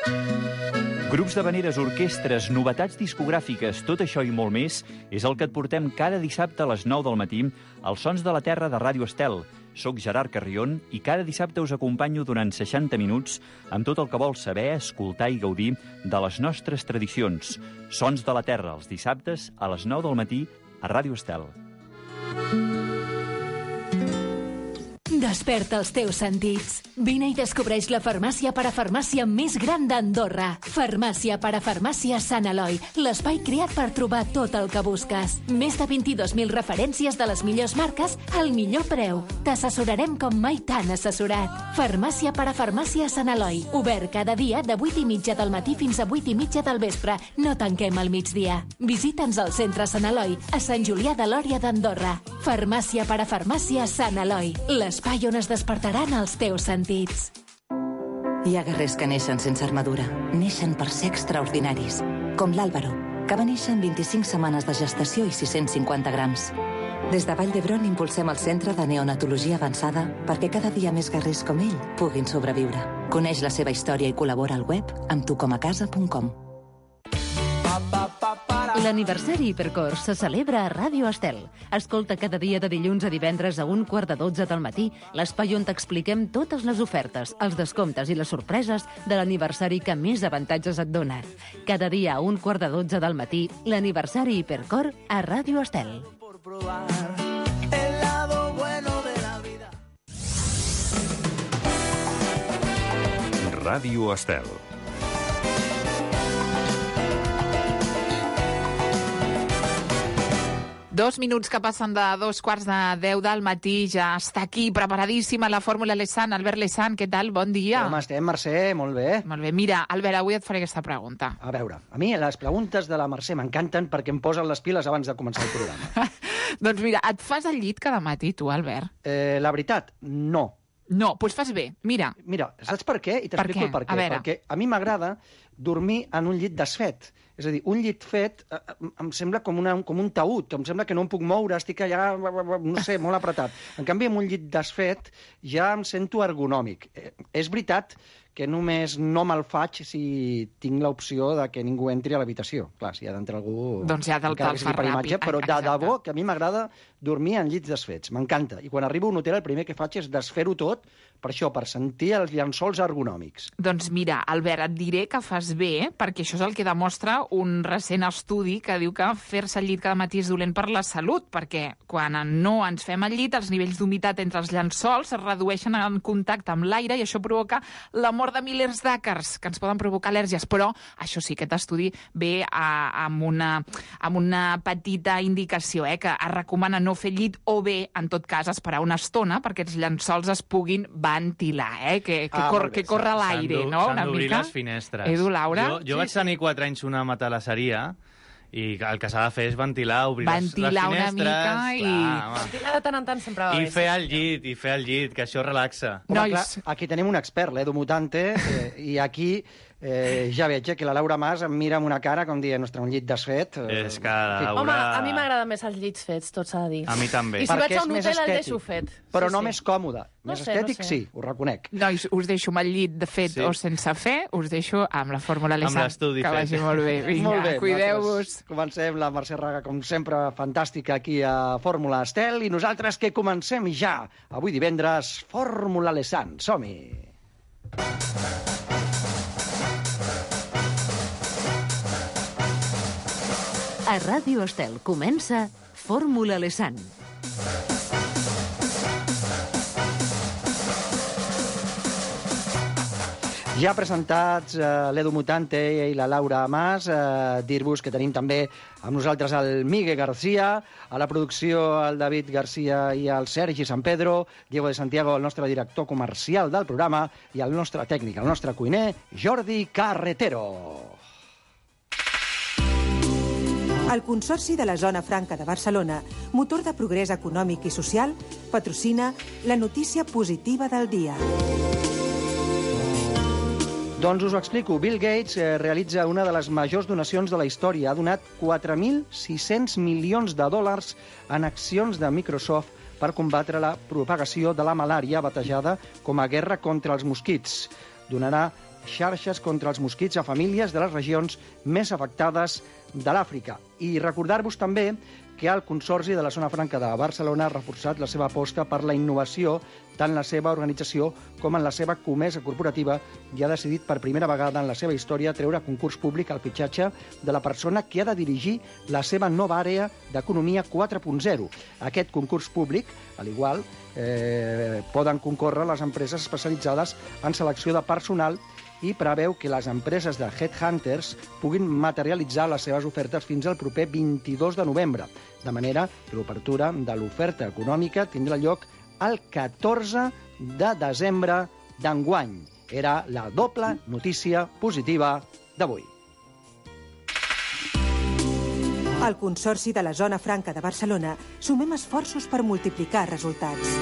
Grups d'havaneres, orquestres, novetats discogràfiques, tot això i molt més és el que et portem cada dissabte a les 9 del matí als Sons de la Terra de Ràdio Estel. Soc Gerard Carrion i cada dissabte us acompanyo durant 60 minuts amb tot el que vols saber, escoltar i gaudir de les nostres tradicions. Sons de la Terra, els dissabtes a les 9 del matí a Ràdio Estel. Desperta els teus sentits. Vine i descobreix la farmàcia parafarmàcia més gran d'Andorra. Farmàcia parafarmàcia Sant Eloi, l'espai creat per trobar tot el que busques. Més de 22.000 referències de les millors marques al millor preu. T'assessorarem com mai t'han assessorat. Farmàcia parafarmàcia Sant Eloi, obert cada dia de 8:30 del matí fins a 8:30 del vespre. No tanquem al migdia. Visita'ns al centre Sant Eloi, a Sant Julià de Lòria d'Andorra. Farmàcia parafarmàcia Sant Eloi, l'espai on es despertaran els teus sentits. Hi ha guerrers que neixen sense armadura. Neixen per ser extraordinaris. Com l'Àlvaro, que va néixer en 25 setmanes de gestació i 650 grams. Des de Vall d'Hebron impulsem el Centre de Neonatologia Avançada perquè cada dia més guerrers com ell puguin sobreviure. Coneix la seva història i col·labora al web amb tucomacasa.com. L'aniversari Hipercor se celebra a Ràdio Estel. Escolta cada dia de dilluns a divendres a 11:45 del matí l'espai on t'expliquem totes les ofertes, els descomptes i les sorpreses de l'aniversari que més avantatges et dona. Cada dia a 11:45 del matí, l'aniversari Hipercor a Ràdio Estel. Ràdio Estel. Dos minuts que passen de 2:45 del matí, ja està aquí, preparadíssima la fórmula Lesan. Albert Lesan, què tal? Bon dia. Com estem, Mercè? Molt bé. Molt bé. Mira, Albert, avui et faré aquesta pregunta. A veure, a mi les preguntes de la Mercè m'encanten perquè em posen les piles abans de començar el programa. Doncs mira, et fas al llit cada matí, tu, Albert? La veritat, no. No, doncs fas bé. Mira, saps per què? I t'explico el per què. Perquè a mi m'agrada dormir en un llit desfet. És a dir, un llit fet em sembla com un taüt, em sembla que no em puc moure, estic allà, no sé, molt apretat. En canvi, amb un llit desfet ja em sento ergonòmic. És veritat que només no me'l faig si tinc l'opció de que ningú entri a l'habitació. Clar, si ha d'entrar algú... Doncs ja te'l fas ràpid. Però de debò que a mi m'agrada dormir en llits desfets. M'encanta. I quan arribo a un hotel el primer que faig és desfer-ho tot, per això, per sentir els llençols ergonòmics. Doncs mira, Albert, et diré que fas bé, perquè això és el que demostra un recent estudi que diu que fer-se al llit cada matí és dolent per la salut, perquè quan no ens fem al llit, els nivells d'humitat entre els llençols es redueixen en contacte amb l'aire i això provoca la mort de milers d'àcars que ens poden provocar al·lèrgies. Però això sí, aquest estudi ve amb una petita indicació, que es recomana no fer llit o bé, en tot cas, esperar una estona perquè els llençols es puguin ventilar, que corre l'aire, no? S'han d'obrir les finestres. Edu, Laura? Jo vaig tenir 4 anys una matalasseria i el que s'ha de fer és ventilar, obrir les finestres... Ventilar una mica i... Ventilar de tant en tant sempre va bé. I fer el llit, que això relaxa. Home, clar, aquí tenim un expert, l'Edu Mutante, i aquí ja veig que la Laura Mas em mira amb una cara com dient, ostres, un llit desfet... És que Laura... Home, a mi m'agraden més els llits fets, tot s'ha de dir. A mi també. I si vaig a un hotel el deixo fet. Però no més còmode. Més estètic, sí, ho reconec. Nois, us deixo amb el llit de fet o sense fer, us deixo amb la fórmula Lesan. Amb l'estudi fet. Que vagi molt bé. Vinga, cuideu-vos. Comencem la Mercè Raga, com sempre, fantàstica aquí a Fórmula Estel, i nosaltres que comencem ja, avui divendres, Fórmula Lesan. Som-hi! A Ràdio Estel comença Fórmula Lesan. Ja presentats l'Edu Mutante i la Laura Mas, dir-vos que tenim també amb nosaltres el Miguel García, a la producció el David García i el Sergi San Pedro, Diego de Santiago, el nostre director comercial del programa, i el nostre tècnic, el nostre cuiner, Jordi Carretero. El Consorci de la Zona Franca de Barcelona, motor de progrés econòmic i social, patrocina la notícia positiva del dia. Doncs us ho explico. Bill Gates realitza una de les majors donacions de la història. Ha donat 4.600 milions de dòlars en accions de Microsoft per combatre la propagació de la malària batejada com a guerra contra els mosquits. Donarà xarxes contra els mosquits a famílies de les regions més afectades de l'Àfrica. I recordar-vos també que el Consorci de la Zona Franca de Barcelona ha reforçat la seva aposta per la innovació tant en la seva organització com en la seva comesa corporativa i ha decidit per primera vegada en la seva història treure a concurs públic el fitxatge de la persona que ha de dirigir la seva nova àrea d'Economia 4.0. Aquest concurs públic, al igual, poden concórrer les empreses especialitzades en selecció de personal i preveu que les empreses de headhunters puguin materialitzar les seves ofertes fins al proper 22 de novembre, de manera que l'obertura de l'oferta econòmica tindrà lloc el 14 de desembre d'enguany. Era la doble notícia positiva d'avui. Al Consorci de la Zona Franca de Barcelona sumem esforços per multiplicar resultats.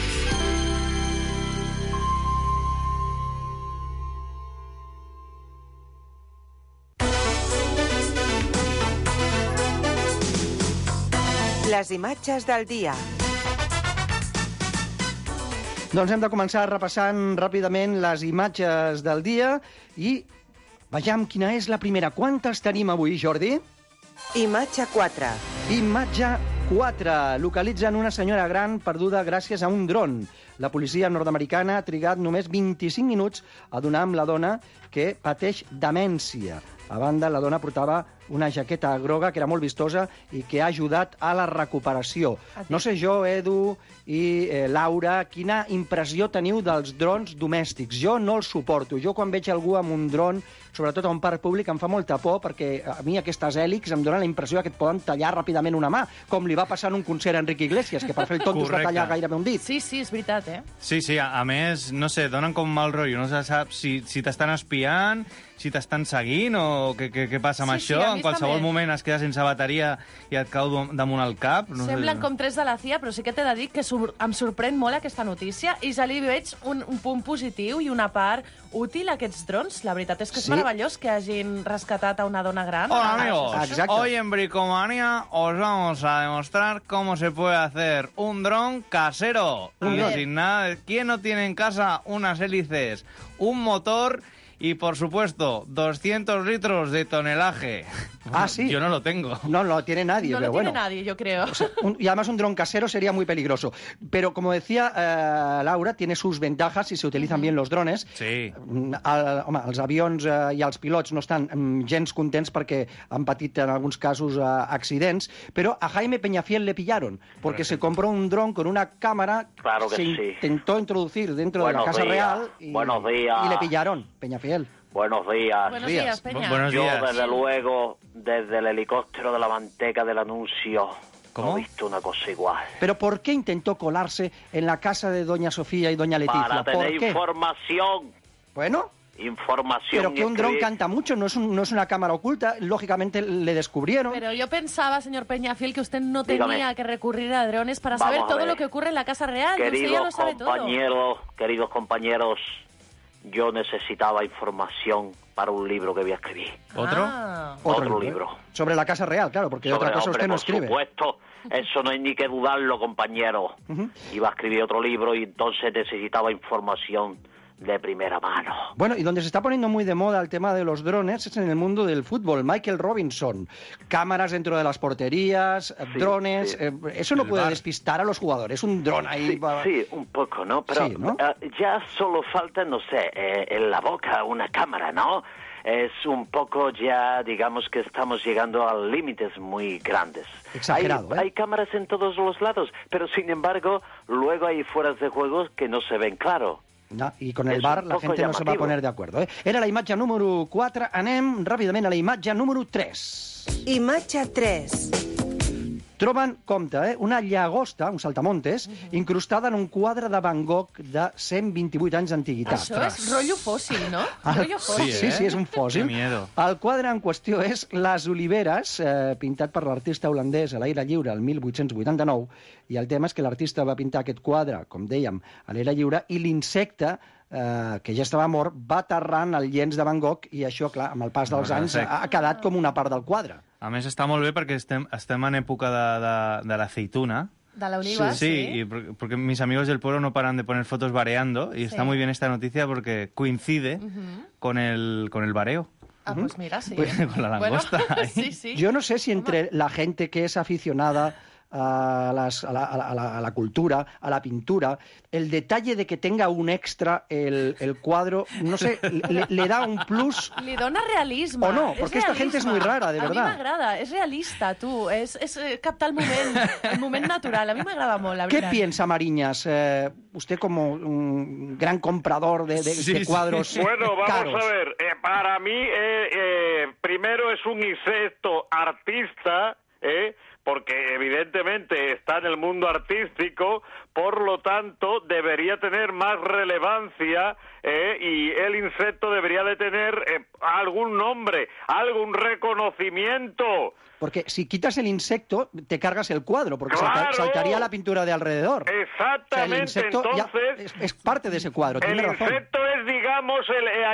Les imatges del dia. Doncs hem de començar repassant ràpidament les imatges del dia i vejam quina és la primera. Quantes tenim avui, Jordi? Imatge 4. Imatge 4. Localitzen una senyora gran perduda gràcies a un dron. La policia nord-americana ha trigat només 25 minuts a donar amb la dona que pateix demència. A banda, la dona portava una jaqueta groga que era molt vistosa i que ha ajudat a la recuperació. No sé jo, Edu i Laura, quina impressió teniu dels drons domèstics. Jo no els suporto. Jo quan veig algú amb un dron, sobretot a un parc públic, em fa molta por perquè a mi aquestes hèlixs em donen la impressió que et poden tallar ràpidament una mà, com li va passar en un concert a Enrique Iglesias, que per fer el tonto es va tallar gairebé un dit. Sí, és veritat, Sí, a més, no sé, donen com mal rotllo, no se sap si t'estan espiant, si t'estan seguint o què passa amb això. En qualsevol moment es queda sense bateria i et cau damunt el cap. Semblen com tres de la CIA, però sí que t'he de dir que em sorprèn molt aquesta notícia i ja li veig un punt positiu i una part útil a aquests drons. La veritat és que és meravellós que hagin rescatat a una dona gran. Hola, amigos. Hoy en Bricomanía os vamos a demostrar cómo se puede hacer un dron casero. Y sin nada, ¿quién no tiene en casa unas hélices, un motor y, por supuesto, 200 litros de tonelaje? Ah, sí. Yo no lo tengo. No lo tiene nadie, no pero lo bueno. tiene nadie, yo creo. O sea, y además un dron casero sería muy peligroso. Pero como decía Laura, tiene sus ventajas si se utilizan bien los drones. Sí. Home, els avions i els pilots no estan gens contents perquè han patit en alguns casos accidents, però a Jaime Peñafiel le pillaron, porque se compró un dron con una cámara, claro que se intentó introducir dentro de la Casa Real y le pillaron, Peñafiel. Buenos días. Buenos días, Peña. Buenos días. Yo, desde luego, desde el helicóptero de la manteca del anuncio, no he visto una cosa igual. ¿Pero por qué intentó colarse en la casa de doña Sofía y doña Leticia? Para tener ¿Por qué? información. Bueno. Información. Pero que un dron canta mucho, no es una cámara oculta, lógicamente le descubrieron. Pero yo pensaba, señor Peñafiel, que usted no tenía que recurrir a drones para saber todo lo que ocurre en la Casa Real. Usted ya lo sabe todo. Queridos compañeros, yo necesitaba información para un libro que voy a escribir. ¿Otro? Otro libro. Sobre la Casa Real, claro, porque otra cosa usted no escribe. Por supuesto, eso no hay ni que dudarlo, compañero. Iba a escribir otro libro y entonces necesitaba información de primera mano. Bueno, y donde se está poniendo muy de moda el tema de los drones es en el mundo del fútbol. Michael Robinson, cámaras dentro de las porterías, drones... eso no puede despistar a los jugadores, un dron ahí... Sí, un poco, ¿no? Pero sí, ¿no? Ya solo falta, no sé, en la boca una cámara, ¿no? Es un poco ya, digamos que estamos llegando a límites muy grandes. Exagerado, hay cámaras en todos los lados, pero sin embargo, luego hay fueras de juego que no se ven claro. No, i con el VAR la gente no se va a poner de acuerdo. Era la imatge número 4. Anem ràpidament a la imatge número 3. Imatge 3. Troben, compte, una llagosta, un saltamontes, incrustada en un quadre de Van Gogh de 128 anys d'antiguitat. Això és rotllo fòssil, no? Rotllo fòssil. Sí, és un fòssil. El quadre en qüestió és Les Oliveres, pintat per l'artista holandès a l'aire lliure el 1889, i el tema és que l'artista va pintar aquest quadre, com dèiem, a l'aire lliure, i l'insecte, que ja estava mort, va aterrant el llenç de Van Gogh i això, clar, amb el pas dels anys ha quedat com una part del quadre. A més, està molt bé perquè estem en època de l'aceituna De la Oliva, sí. Y porque mis amigos del pueblo no paran de poner fotos vareando y está muy bien esta noticia porque coincide con el vareo. Ah, pues mira, sí. Con la langosta. Bueno, sí. Yo no sé si entre la gente que es aficionada a la cultura, a la pintura, el detalle de que tenga un extra el cuadro, no sé, le da un plus. Li dona realisme. O no, perquè esta gente es muy rara, de verdad. A mi m'agrada, és realista, tu. És captar el moment natural. A mi m'agrada molt, la veritat. ¿Qué piensa Mariñas? Usted como un gran comprador de cuadros Bueno, vamos caros. a ver. Para mí, primero es un insecto artista, porque evidentemente está en el mundo artístico, por lo tanto debería tener más relevancia y el insecto debería de tener algún nombre, algún reconocimiento. Porque si quitas el insecto, te cargas el cuadro, porque ¡Claro! saltaría la pintura de alrededor. Exactamente, O sea, el insecto entonces... es parte de ese cuadro, El tiene razón. insecto es, digamos,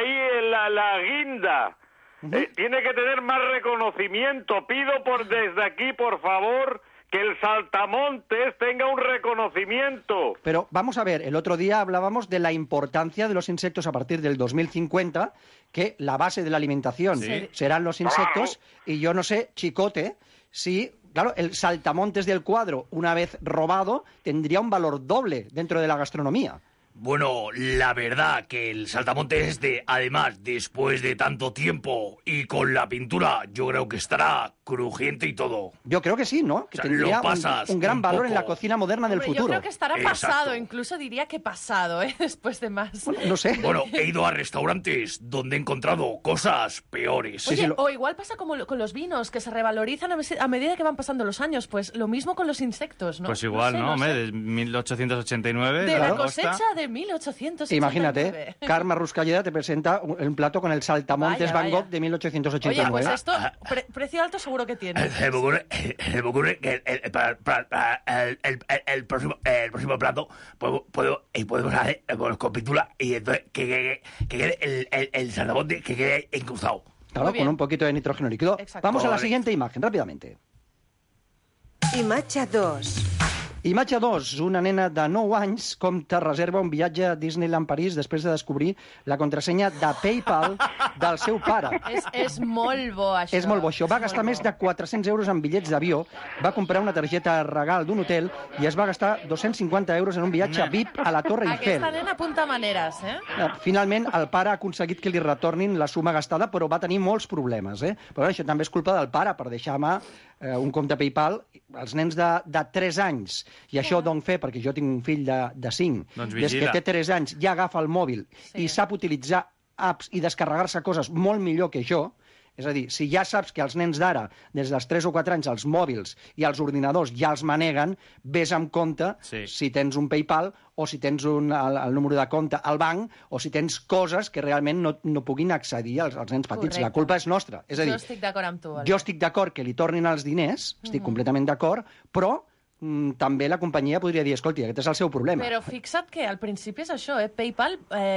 la guinda. Tiene que tener más reconocimiento. Pido desde aquí, por favor, que el saltamontes tenga un reconocimiento. Pero vamos a ver, el otro día hablábamos de la importancia de los insectos a partir del 2050, que la base de la alimentación serán los insectos, y yo no sé, Chicote, si... Claro, el saltamontes del cuadro, una vez robado, tendría un valor doble dentro de la gastronomía. Bueno, la verdad que el saltamontes además, después de tanto tiempo y con la pintura, yo creo que estará crujiente y todo. Yo creo que sí, ¿no? Que tendría un gran valor en la cocina moderna del futuro. Yo creo que estará Exacto. pasado, incluso diría que pasado, después de más. Bueno, no sé. Bueno, he ido a restaurantes donde he encontrado cosas peores. Oye, o igual pasa como con los vinos, que se revalorizan a medida que van pasando los años. Pues lo mismo con los insectos, ¿no? Pues igual, no sé. De 1889. De la langosta. cosecha de 1889. Imagínate, Carme Ruscalleda te presenta un plato con el saltamontes Vaya, Van Gogh de 1889. Oye, pues esto, precio alto seguro que tiene. Se me ocurre que el próximo plato podemos hacer con pintura y entonces que quede el saltamontes que quede incrustado. Claro, con un poquito de nitrógeno líquido. Exacto. Vamos a la siguiente imagen, rápidamente. Imatge 2. Imatge 2. Una nena de 9 anys compta reserva un viatge a Disneyland París després de descobrir la contrasenya de PayPal del seu pare. És molt bo, això. És molt bo, això. Va gastar més de 400 euros en bitllets d'avió, va comprar una targeta regal d'un hotel i es va gastar 250 euros en un viatge VIP a la Torre Eiffel. Aquesta nena apunta maneres, Finalment, el pare ha aconseguit que li retornin la suma gastada, però va tenir molts problemes. Però això també és culpa del pare, per deixar-me un compte PayPal. Els nens de 3 anys, i això d'on fer, perquè jo tinc un fill de 5, doncs des que té 3 anys ja agafa el mòbil i sap utilitzar apps i descarregar-se coses molt millor que jo. És a dir, si ja saps que els nens d'ara, des dels 3 o 4 anys, els mòbils i els ordinadors ja els maneguen, vés amb compte si tens un PayPal o si tens el número de compte al banc o si tens coses que realment no puguin accedir als nens petits. Correcte. La culpa és nostra. És a dir, Jo estic d'acord amb tu. jo estic d'acord que li tornin els diners, estic completament d'acord, però també la companyia podria dir, escolti, aquest és el seu problema. Però fixa't que al principi és això, PayPal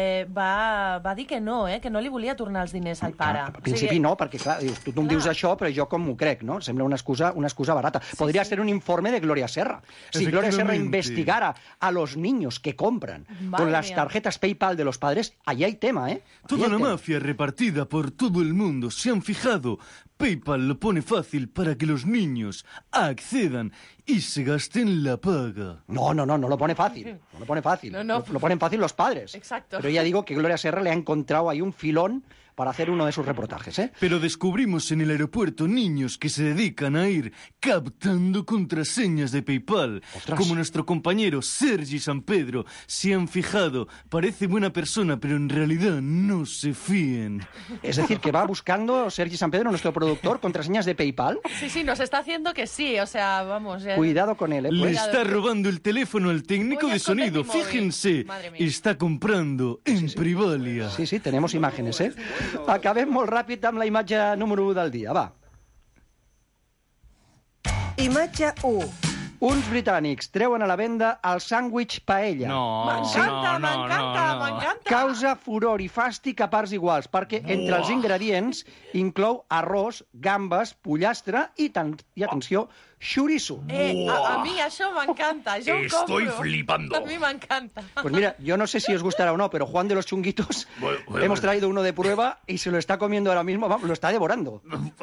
va dir que no li volia tornar els diners al pare. Al principi no, perquè clar, tu em dius això, però jo com m'ho crec, no? Sembla una excusa barata. Podria ser un informe de Gloria Serra. Si Gloria Serra investigara a los niños que compran con las tarjetas PayPal de los padres, ahí hay tema, ¿eh? Toda la mafia repartida por todo el mundo se han fijado. PayPal lo pone fácil para que los niños accedan y se gasten la paga. No lo pone fácil. No lo pone fácil. No. Lo ponen fácil los padres. Exacto. Pero ya digo que Gloria Serra le ha encontrado ahí un filón para hacer uno de sus reportajes, ¿eh? Pero descubrimos en el aeropuerto niños que se dedican a ir captando contraseñas de PayPal. ¡Ostras! Como nuestro compañero Sergi San Pedro. Se han fijado, parece buena persona, pero en realidad no se fíen. Es decir, que va buscando Sergi San Pedro, nuestro productor, contraseñas de PayPal. Sí, nos está haciendo que sí, o sea, vamos. Ya... Cuidado con él, ¿eh? Le está robando el teléfono al técnico de sonido. Fíjense, está comprando en Privalia. Sí, tenemos imágenes, ¿eh? Acabem molt ràpid amb la imatge número 1 del dia, va. Imatge 1. Uns britànics treuen a la venda el sàndwich paella. M'encanta. Causa furor i fàstic a parts iguals, perquè entre els ingredients inclou arròs, gambes, pollastre i atenció, chorizo. A mi això m'encanta, jo ho compro. Estoy flipando. A mi m'encanta. Pues mira, yo no sé si os gustará o no, pero Juan de los Chunguitos hemos traído uno de prueba y se lo está comiendo ahora mismo, vamos, lo está devorando.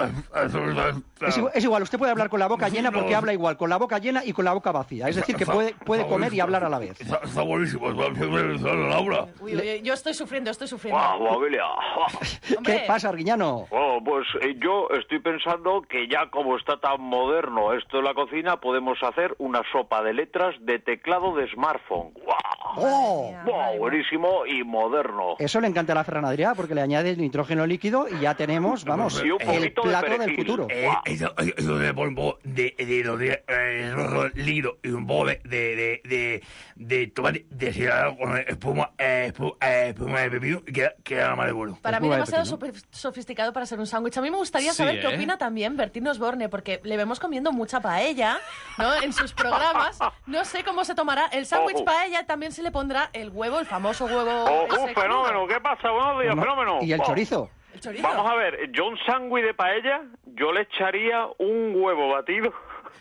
Es igual, usted puede hablar con la boca llena porque habla igual con la boca llena y con la boca vacía. Es decir, que puede comer y hablar a la vez. Está buenísimo, Laura. Uy, yo estoy sufriendo. Familia. ¿Qué pasa, Arguiñano? Pues yo estoy pensando que ya como está tan moderno esto de la cocina, podemos hacer una sopa de letras de teclado de smartphone. Buenísimo y moderno. Eso le encanta a la Ferran Adrià porque le añade nitrógeno líquido y ya tenemos, vamos, el plato del futuro. Eso de polvo de líquido y un poco de tomate deshidrado con espuma de pepino y queda más de bueno. Para mí demasiado sofisticado para ser un sándwich. A mí me gustaría saber qué opina también Bertín Osborne, porque le vemos comiendo mucha paella, ¿no? En sus programas. No sé cómo se tomará el sándwich paella. También se le pondrá el huevo, el famoso huevo. Un fenómeno. ¿Qué pasa? Buenos días, fenómeno. ¿Y el chorizo? Vamos a ver, yo un sándwich de paella, yo le echaría un huevo batido.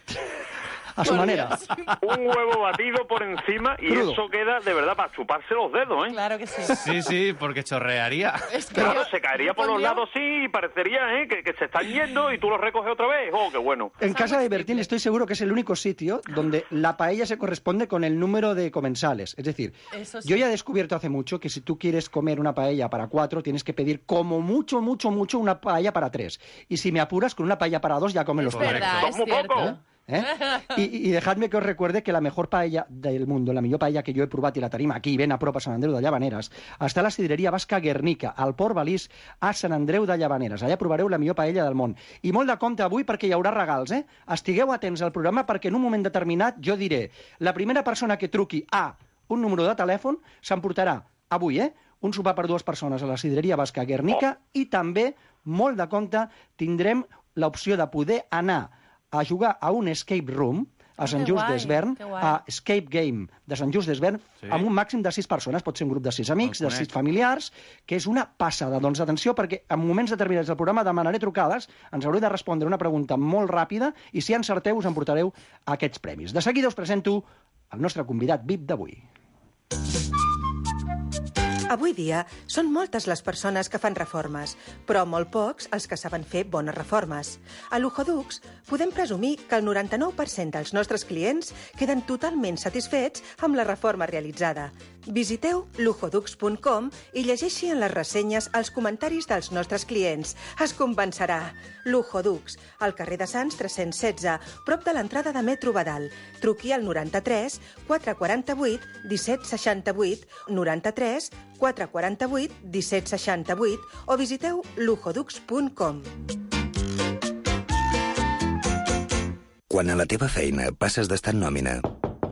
A su manera. Un huevo batido por encima y crudo. Eso queda de verdad para chuparse los dedos, ¿eh? Claro que sí. Sí, porque chorrearía. Claro, se caería por los lados sí y parecería que se están yendo y tú los recoges otra vez. ¡Oh, qué bueno! En casa de Bertín estoy seguro que es el único sitio donde la paella se corresponde con el número de comensales. Es decir, yo ya he descubierto hace mucho que si tú quieres comer una paella para 4, tienes que pedir como mucho una paella para 3. Y si me apuras, con una paella para 2 ya comen los 4. Es cierto. I dejadme que os recuerde que la mejor paella del mundo, la millor paella que jo he provat i la tenim aquí, ben a prop a Sant Andreu de Llavaneres, està a la sidreria basca Guernica, al Port Balís, a Sant Andreu de Llavaneres. Allà provareu la millor paella del món. I molt de compte avui perquè hi haurà regals, Estigueu atents al programa perquè en un moment determinat jo diré la primera persona que truqui a un número de telèfon s'emportarà avui, un sopar per 2 persones a la sidreria basca Guernica i també, molt de compte, tindrem l'opció de poder anar a jugar a un escape room a Sant Just d'Esvern, a Escape Game de Sant Just d'Esvern, amb un màxim de 6 persones. Pot ser un grup de 6 amics, de 6 familiars, que és una passada. Doncs atenció, perquè en moments determinats del programa demanaré trucades, ens haureu de respondre una pregunta molt ràpida i si encerteu us emportareu aquests premis. De seguida us presento el nostre convidat VIP d'avui. Avui dia són moltes les persones que fan reformes, però molt pocs els que saben fer bones reformes. A Luxodux podem presumir que el 99% dels nostres clients queden totalment satisfets amb la reforma realitzada. Visiteu luxodux.com i llegeixi en les ressenyes els comentaris dels nostres clients. Es convencerà. Luxodux, al carrer de Sants 316, prop de l'entrada de Metro Badal. Truqui al 93 448 1768, 93 448 1768 o visiteu luxodux.com. Quan a la teva feina passes d'estar en nòmina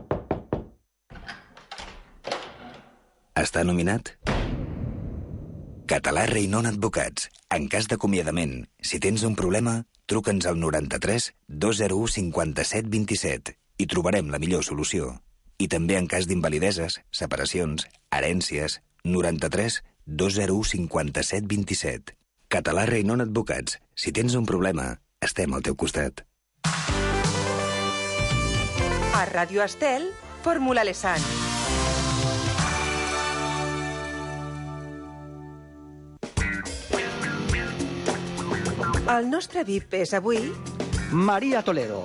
a estar nominat? Català Reinon Advocats. En cas d'acomiadament, si tens un problema, truca'ns al 93 201 57 27 i trobarem la millor solució. I també en cas d'invalideses, separacions, herències, 93 201 57 27. Català Reinon Advocats. Si tens un problema, estem al teu costat. A Ràdio Estel, Fórmula Lesan. El nostre VIP és avui... María Toledo.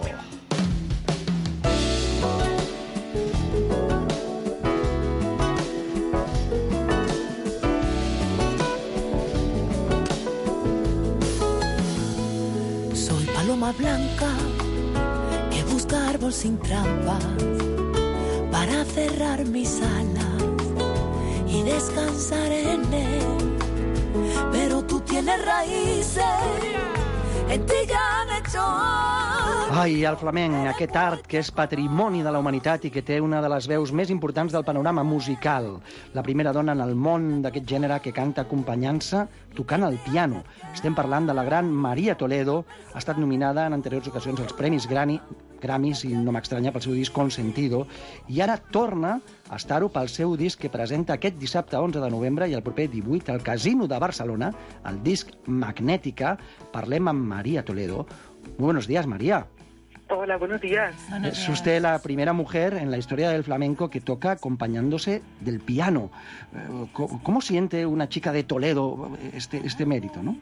Soy paloma blanca que busca árbol sin trampas para cerrar mis alas y descansar en él. Pero tú tienes raíces, en ti ya han hecho... Ai, el flamenc, aquest art que és patrimoni de la humanitat i que té una de les veus més importants del panorama musical. La primera dona en el món d'aquest gènere que canta acompanyant-se tocant el piano. Estem parlant de la gran María Toledo. Ha estat nominada en anteriors ocasions als Premis Grammy, Grammys, i no m'estranya, pel seu disc Consentido, i ara torna a estar-ho pel seu disc que presenta aquest dissabte 11 de novembre i el proper 18 al Casino de Barcelona, el disc Magnética. Parlem amb María Toledo. Muy buenos días, María. Hola, buenos días. Es usted la primera mujer en la historia del flamenco que toca acompañándose del piano. ¿Cómo siente una chica de Toledo este mérito, no?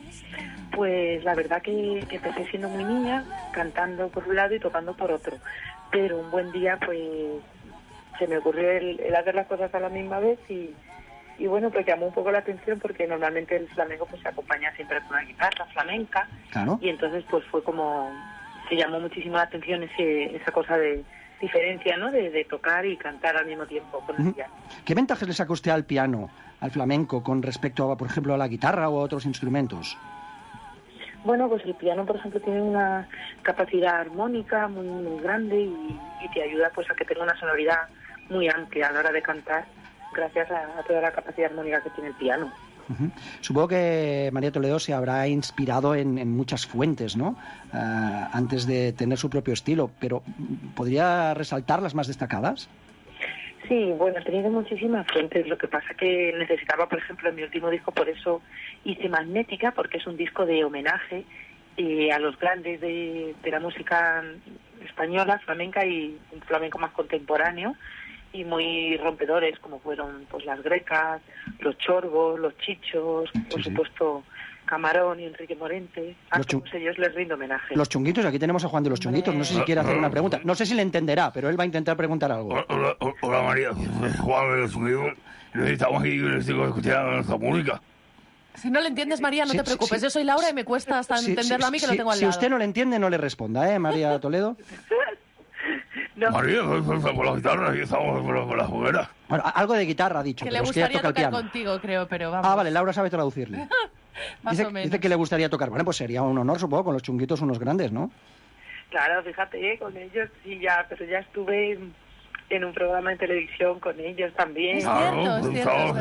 Pues la verdad que empecé siendo muy niña, cantando por un lado y tocando por otro. Pero un buen día, pues, se me ocurrió el hacer las cosas a la misma vez y bueno, pues llamó un poco la atención porque normalmente el flamenco pues se acompaña siempre con una guitarra flamenca. Claro. Y entonces pues fue como... Se llamó muchísimo la atención esa cosa de diferencia, ¿no? De tocar y cantar al mismo tiempo con el piano. ¿Qué ventajas le saca usted al piano, al flamenco, con respecto, por ejemplo, a la guitarra o a otros instrumentos? Bueno, pues el piano, por ejemplo, tiene una capacidad armónica muy, muy grande y te ayuda pues a que tenga una sonoridad muy amplia a la hora de cantar, gracias a toda la capacidad armónica que tiene el piano. Supongo que María Toledo se habrá inspirado en muchas fuentes, ¿no? Antes de tener su propio estilo, pero ¿podría resaltar las más destacadas? Sí, bueno, he tenido muchísimas fuentes. Lo que pasa que necesitaba, por ejemplo, en mi último disco, por eso hice Magnética, porque es un disco de homenaje a los grandes de la música española, flamenca y un flamenco más contemporáneo, y muy rompedores, como fueron pues las Grecas, los Chorbos, los Chichos, por supuesto Camarón y Enrique Morente. A todos ellos les rindo homenaje. Los Chunguitos, aquí tenemos a Juan de los Chunguitos, no sé si quiere hacer una pregunta. No sé si le entenderá, pero él va a intentar preguntar algo. Hola María, Juan de los Chunguitos. Necesitamos aquí escuchar nuestra música. Si no le entiendes, María, no te preocupes. Yo soy Laura y me cuesta hasta entenderlo a mí que lo tengo al lado. Si usted no le entiende, no le responda, María Toledo. No. María, con la guitarra, y estamos con la juguera. Bueno, algo de guitarra ha dicho. Que le gustaría tocar contigo, creo, pero vamos. Ah, vale, Laura sabe traducirle. Dice que le gustaría tocar. Bueno, pues sería un honor, supongo, con los Chunguitos unos grandes, ¿no? Claro, fíjate, con ellos sí ya, pero ya estuve en un programa de televisión con ellos también. Es cierto.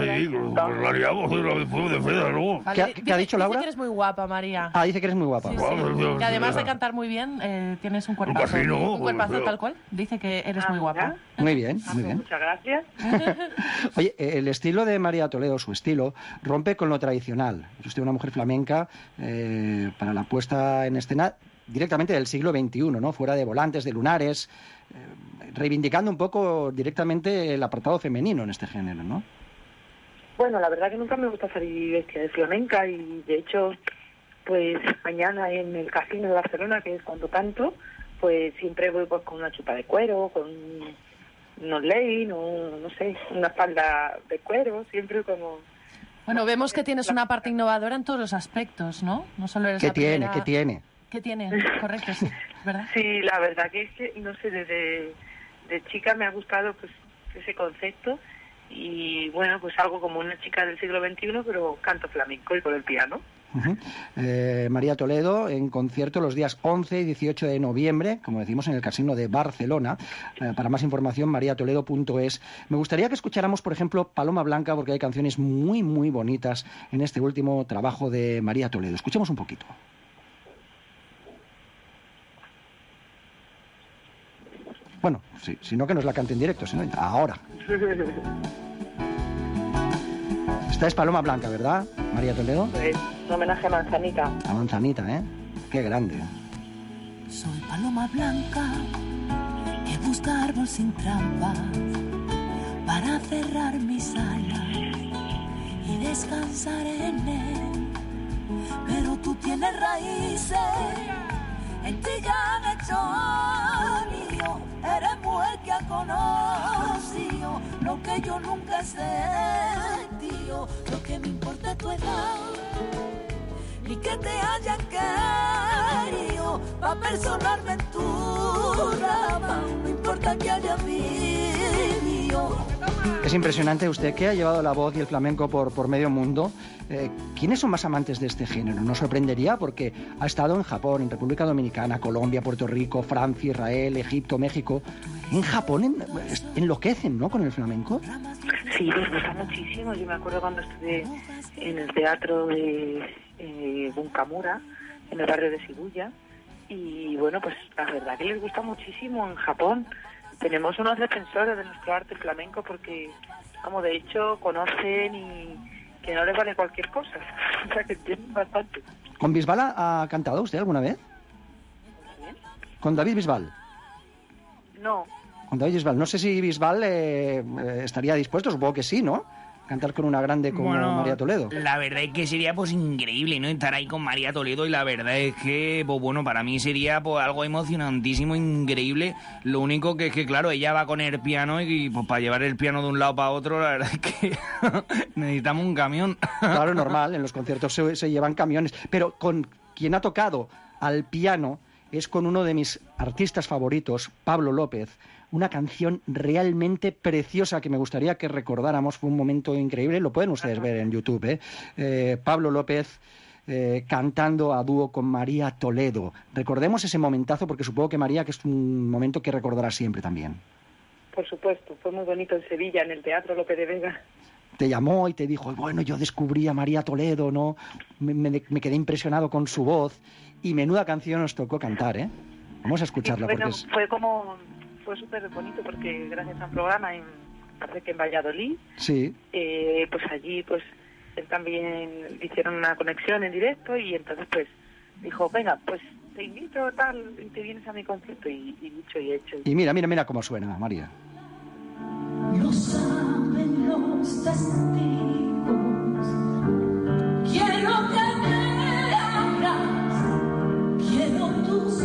¿Qué ha dicho Laura? Dice que eres muy guapa, María. Ah, dice que eres muy guapa. Sí. Que además de cantar muy bien, tienes un cuerpazo. Un cuerpazo tal cual. Dice que eres muy guapa. Muy bien, muy bien. Muchas gracias. Oye, el estilo de María Toledo, su estilo, rompe con lo tradicional. Es usted una mujer flamenca para la puesta en escena directamente del siglo XXI, ¿no? Fuera de volantes, de lunares, reivindicando un poco directamente el apartado femenino en este género, ¿no? Bueno, la verdad que nunca me gusta salir vestida de flamenca y de hecho, pues mañana en el Casino de Barcelona, que es cuando canto, pues siempre voy pues con una chupa de cuero, con unos leggings, no sé, una falda de cuero, siempre como... Bueno, vemos que tienes una parte innovadora en todos los aspectos, ¿no? No solo eres la primera... ¿Qué tiene? ¿Qué tiene? Correcto, sí, ¿verdad? Sí, la verdad que es que, no sé, desde chica me ha gustado pues ese concepto y bueno, pues algo como una chica del siglo XXI, pero canto flamenco y con el piano. María Toledo en concierto los días 11 y 18 de noviembre, como decimos, en el Casino de Barcelona. Para más información, mariatoledo.es. Me gustaría que escucháramos, por ejemplo, Paloma Blanca, porque hay canciones muy, muy bonitas en este último trabajo de María Toledo. Escuchemos un poquito. Bueno, sí, si no que nos la cante en directo, si no, ahora. Esta es Paloma Blanca, ¿verdad, María Toledo? Pues un homenaje a Manzanita. A Manzanita, ¿eh? Qué grande. Soy paloma blanca que busca árbol sin trampas para cerrar mis alas y descansar en él. Pero tú tienes raíces, en ti ya han hecho lío. Eres mujer que ha conocido lo que yo nunca he sentido. Lo que me importa es tu edad y que te hayan querido pa' personarme en tu rama. No importa que haya vivido. Es impresionante usted que ha llevado la voz y el flamenco por medio mundo. ¿Quiénes son más amantes de este género? Nos sorprendería porque ha estado en Japón, en República Dominicana, Colombia, Puerto Rico, Francia, Israel, Egipto, México. En Japón enloquecen, ¿no?, con el flamenco. Sí, les gusta muchísimo. Yo me acuerdo cuando estuve en el teatro de Bunkamura, en el barrio de Shibuya, Y bueno, pues la verdad que les gusta muchísimo en Japón. Tenemos unos defensores de nuestro arte flamenco porque, como de hecho, conocen y que no les vale cualquier cosa. O sea, que entienden bastante. ¿Con Bisbal ha cantado usted alguna vez? ¿Con David Bisbal? No. Con David Bisbal. No sé si Bisbal estaría dispuesto, supongo que sí, ¿no? Cantar con una grande como María Toledo. La verdad es que sería pues increíble, ¿no? Estar ahí con María Toledo, y la verdad es que, pues bueno, para mí sería pues algo emocionantísimo, increíble. Lo único que es que, claro, ella va con el piano y pues para llevar el piano de un lado para otro, la verdad es que necesitamos un camión. Claro, normal, en los conciertos se llevan camiones. Pero con quien ha tocado al piano es con uno de mis artistas favoritos, Pablo López. Una canción realmente preciosa que me gustaría que recordáramos. Fue un momento increíble, lo pueden ustedes ver en YouTube, Pablo López cantando a dúo con María Toledo. Recordemos ese momentazo, porque supongo que María, que es un momento que recordará siempre también. Por supuesto, fue muy bonito en Sevilla, en el Teatro Lope de Vega. Te llamó y te dijo, bueno, yo descubrí a María Toledo, ¿no? Me quedé impresionado con su voz, y menuda canción nos tocó cantar, ¿eh? Vamos a escucharla. Sí, bueno, porque fue súper bonito porque gracias al programa, parece que en Valladolid, sí. Pues allí pues él también hicieron una conexión en directo, y entonces pues dijo, venga, pues te invito tal y te vienes a mi concierto, y dicho y hecho. Y mira cómo suena, María. Lo saben los testigos, quiero que me abras, quiero tus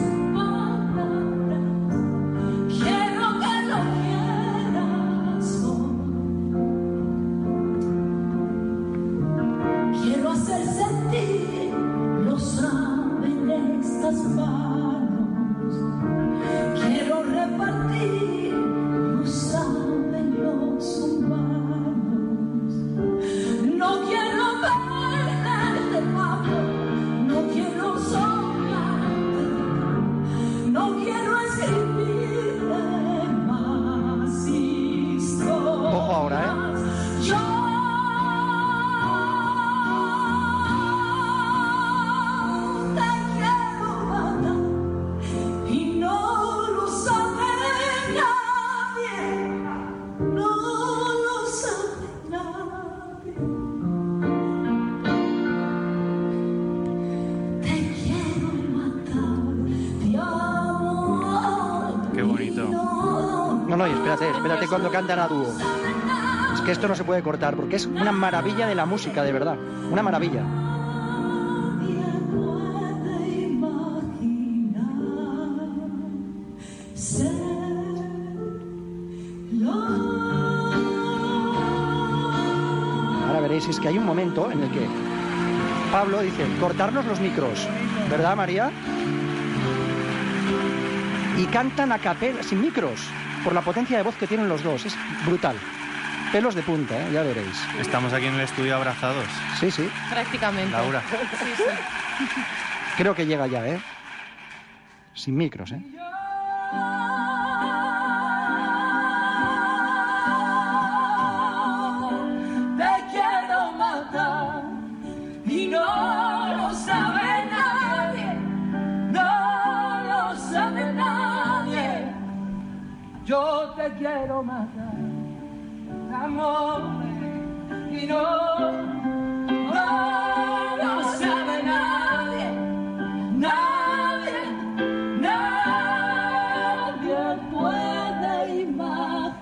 hacer sentir, lo saben estas manos, quiero repartir, lo saben los humanos, no quiero perderte, Pablo, no quiero soñarte, no quiero escribirte más historias. Ojo ahora, ¿eh? No, y espérate cuando cantan a dúo. Es que esto no se puede cortar, porque es una maravilla de la música, de verdad. Una maravilla. Ahora veréis, es que hay un momento en el que Pablo dice, cortarnos los micros, ¿verdad, María? Y cantan a capela, sin micros, por la potencia de voz que tienen los dos. Es brutal. Pelos de punta, ya veréis. Estamos aquí en el estudio abrazados. Sí, sí. Prácticamente. Laura. Sí, sí. Creo que llega ya, sin micros, Te quiero matar y no lo sabe nadie, no lo sabe nadie. Yo te quiero matar, amor, y no lo sabe nadie, nadie puede imaginar.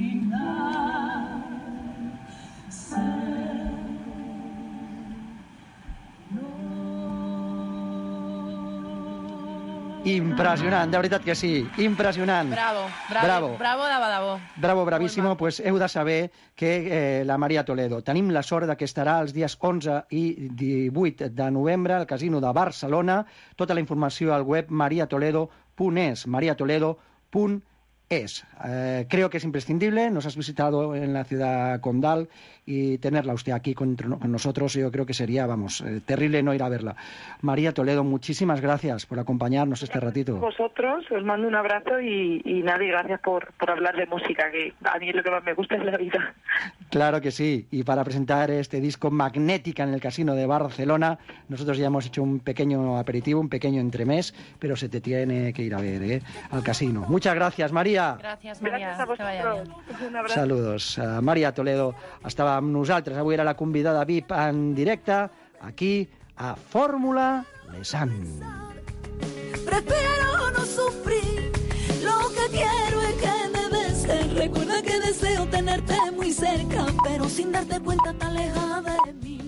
Impressionant, de veritat que sí, impressionant. Bravo, bravíssimo. Pues heu de saber que la Maria Toledo, tenim la sort que estarà els dies 11 i 18 de novembre al Casino de Barcelona. Tota la informació al web mariatoledo.es, mariatoledo.es. creo que es imprescindible. Nos has visitado en la ciudad condal y tenerla usted aquí con nosotros, yo creo que sería, terrible no ir a verla. María Toledo, muchísimas gracias por acompañarnos este ratito. Vosotros, os mando un abrazo y nada, y gracias por hablar de música, que a mí lo que más me gusta es la vida. Claro que sí, y para presentar este disco Magnética en el Casino de Barcelona, nosotros ya hemos hecho un pequeño aperitivo, un pequeño entremés, pero se te tiene que ir a ver al casino. Muchas gracias, María. Gràcies, Maria. Gràcies a vosotros. Un abrazo. Saludos. Maria Toledo estava amb nosaltres. Avui era la convidada VIP en directe aquí a Fórmula Lesan. Prefiero no sufrir, lo que quiero es que me beses. Recuerda que deseo tenerte muy cerca, pero sin darte cuenta tan alejada de mí.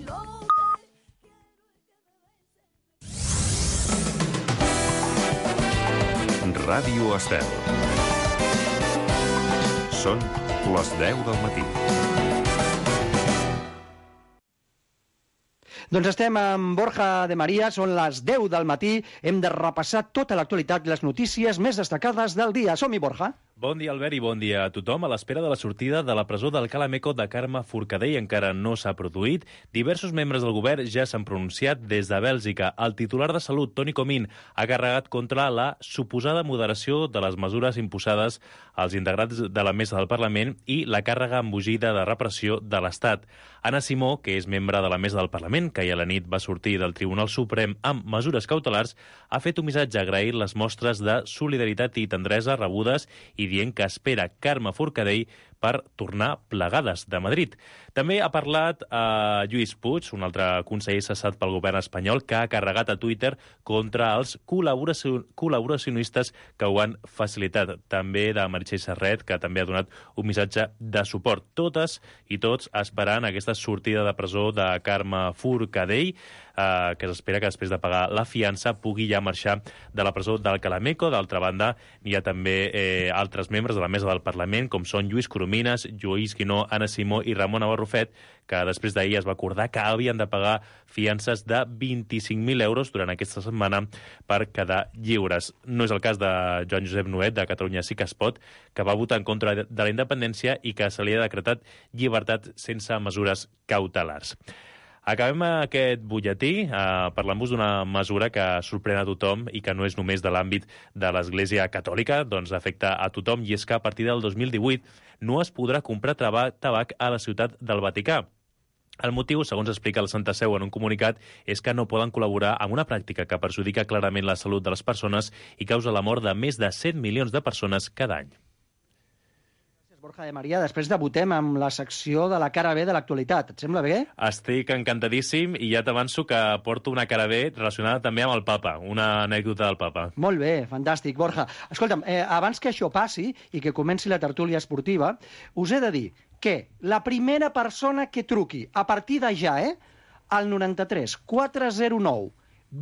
Ràdio Estel. Són les 10 del matí. Doncs estem amb Borja de Maria, són les 10 del matí, hem de repassar tota l'actualitat i les notícies més destacades del dia. Som-hi, Borja. Bon dia, Albert, i bon dia a tothom. A l'espera de la sortida de la presó d'Alcalá Meco de Carme Forcadell encara no s'ha produït. Diversos membres del govern ja s'han pronunciat des de Bèlgica. El titular de Salut, Toni Comín, ha carregat contra la suposada moderació de les mesures imposades als integrants de la mesa del Parlament i la càrrega embogida de repressió de l'Estat. Anna Simó, que és membre de la mesa del Parlament, que ahir a la nit va sortir del Tribunal Suprem amb mesures cautelars, ha fet un missatge agraint les mostres de solidaritat i tendresa rebudes i dient que espera Carme Forcadell per tornar plegades de Madrid. També ha parlat Lluís Puig, un altre conseller cessat pel govern espanyol, que ha carregat a Twitter contra els col·laboracionistes que ho han facilitat. També de Meritxell Serret, que també ha donat un missatge de suport. Totes i tots esperant aquesta sortida de presó de Carme Forcadell, que s'espera que després de pagar la fiança pugui ja marxar de la presó d'Alcalá Meco. D'altra banda, hi ha també altres membres de la mesa del Parlament, com són Lluís Coromines, Lluís Guinó, Anna Simó i Ramon Barrufet, que després d'ahir es va acordar que havien de pagar fiances de 25.000 euros durant aquesta setmana per quedar lliures. No és el cas de Joan Josep Nuet, de Catalunya Sí que es pot, que va votar en contra de la independència i que se li ha decretat llibertat sense mesures cautelars. Acabem aquest butlletí parlant-vos d'una mesura que sorprèn a tothom i que no és només de l'àmbit de l'Església Catòlica, doncs afecta a tothom, i és que a partir del 2018 no es podrà comprar tabac a la ciutat del Vaticà. El motiu, segons explica la Santa Seu en un comunicat, és que no poden col·laborar amb una pràctica que perjudica clarament la salut de les persones i causa la mort de més de 100 milions de persones cada any. Borja de Maria, després debutem amb la secció de la cara B de l'actualitat. Et sembla bé? Estic encantadíssim i ja t'avanço que porto una cara B relacionada també amb el papa, una anècdota del papa. Molt bé, fantàstic, Borja. Escolta'm, abans que això passi i que comenci la tertúlia esportiva, us he de dir que la primera persona que truqui a partir de ja, al 93 409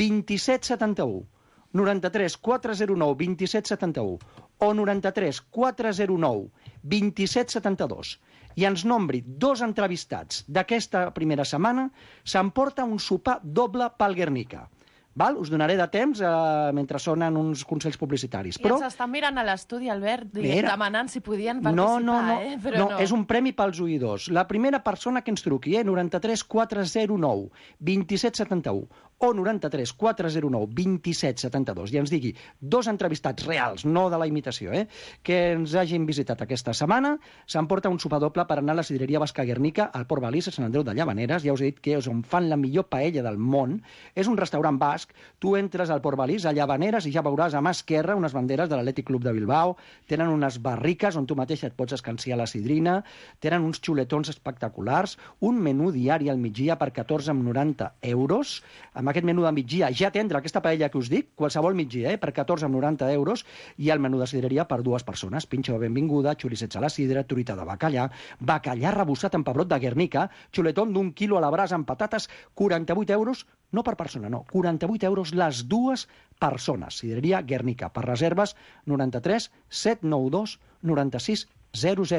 2771, 93 409 2771 o 93 409 2772 i ens nombri 2 entrevistats d'aquesta primera setmana, s'emporta un sopar doble pel Guernica. Val? Us donaré de temps mentre sonen uns consells publicitaris. I ens estan mirant a l'estudi, Albert, demanant si podien participar. No, és un premi pels oïdors. La primera persona que ens truqui, 93 409 2771 o 93 409 2772, i ens digui 2 entrevistats reals, no de la imitació, que ens hagin visitat aquesta setmana, s'emporta un sopar doble per anar a la sidreria Basca Guernica, al Port Balís, a Sant Andreu de Llavaneres. Ja us he dit que és on fan la millor paella del món. És un restaurant basc. Tu entres al Port Balís, a Llavaneres, i ja veuràs a mà esquerra unes banderes de l'Atlètic Club de Bilbao. Tenen unes barriques on tu mateix et pots escanciar la sidrina. Tenen uns xuletons espectaculars. Un menú diari al migdia per 14,90 euros. Amb aquest menú de migdia ja tindrà aquesta paella que us dic, qualsevol migdia, per 14,90 euros, i el menú de sidreria per 2 persones. Pinxo de benvinguda, xoricets a la sidra, truita de bacallà, bacallà rebossat amb pebrot de Guernica, xuletón d'1 quilo a la brasa amb patates, 48 euros, no per persona, no, 48 euros les 2 persones. Sidreria Guernica. Per reserves, 93 792 96 00.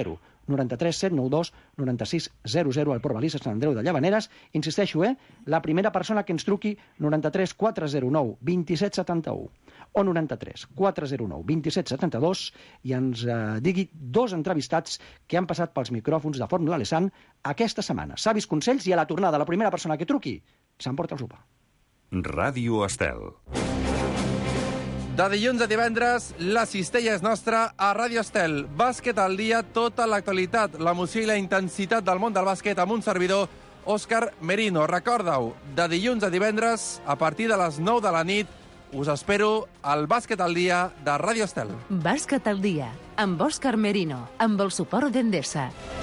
93 792 96 00 al Port Balís a Sant Andreu de Llavaneres. Insisteixo, la primera persona que ens truqui 93 409 27 71 o 93 409 27 72 i ens digui 2 entrevistats que han passat pels micròfons de Fórmula Lesan aquesta setmana. Savis consells i a la tornada la primera persona que truqui s'emporta el sopar. Ràdio Estel. De dilluns a divendres, la cistella és nostra a Ràdio Estel. Bàsquet al dia, tota l'actualitat, l'emoció i la intensitat del món del bàsquet amb un servidor, Òscar Merino. Recorda-ho, de dilluns a divendres, a partir de les 9 de la nit, us espero al Bàsquet al dia de Ràdio Estel. Bàsquet al dia, amb Òscar Merino, amb el suport d'Endesa.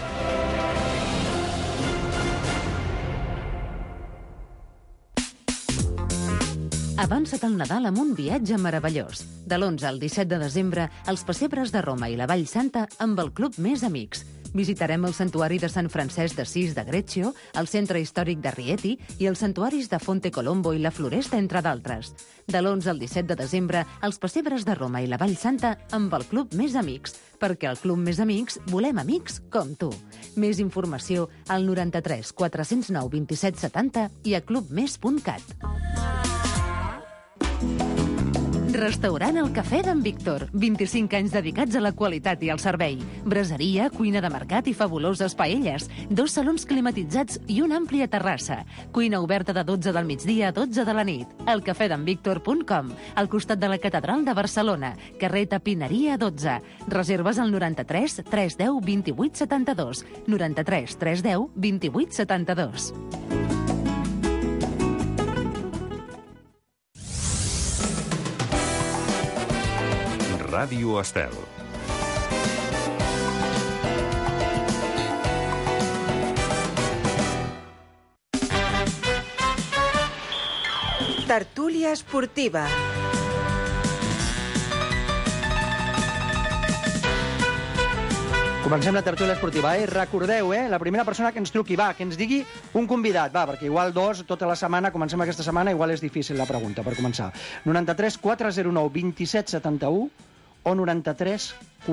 Avança't al Nadal amb un viatge meravellós. De l'11 al 17 de desembre, els pessebres de Roma i la Vall Santa amb el Club Més Amics. Visitarem el Santuari de Sant Francesc d'Assís de Greccio, el Centre Històric de Rieti i els santuaris de Fonte Colombo i la Floresta, entre d'altres. De l'11 al 17 de desembre, els pessebres de Roma i la Vall Santa amb el Club Més Amics, perquè al Club Més Amics volem amics com tu. Més informació al 93 409 27 70 i a clubmes.cat. Restaurant El Cafè d'en Víctor. 25 anys dedicats a la qualitat i al servei. Braseria, cuina de mercat i fabuloses paelles. 2 salons climatitzats i una àmplia terrassa. Cuina oberta de 12 del migdia a 12 de la nit. elcafedenvictor.com, al costat de la Catedral de Barcelona. Carrer Tapineria 12. Reserves al 93 310 28 72. 93 310 28 72. Ràdio Estel. Tertúlia esportiva. Comencem la tertúlia esportiva, Recordeu, la primera persona que ens truqui, que ens digui un convidat, perquè igual 2 tota la setmana, comencem aquesta setmana, igual és difícil la pregunta per començar. 93 409 27 71 o 93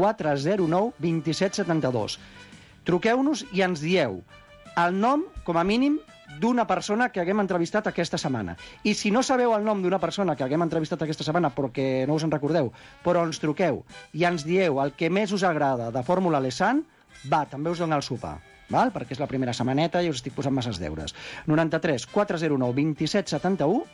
409 27 72. Truqueu-nos i ens dieu el nom, com a mínim, d'una persona que haguem entrevistat aquesta setmana. I si no sabeu el nom d'una persona que haguem entrevistat aquesta setmana perquè no us en recordeu, però ens truqueu i ens dieu el que més us agrada de Fórmula Lesan, també us dona el sopar, perquè és la primera setmaneta i us estic posant masses deures. 93 409 27 71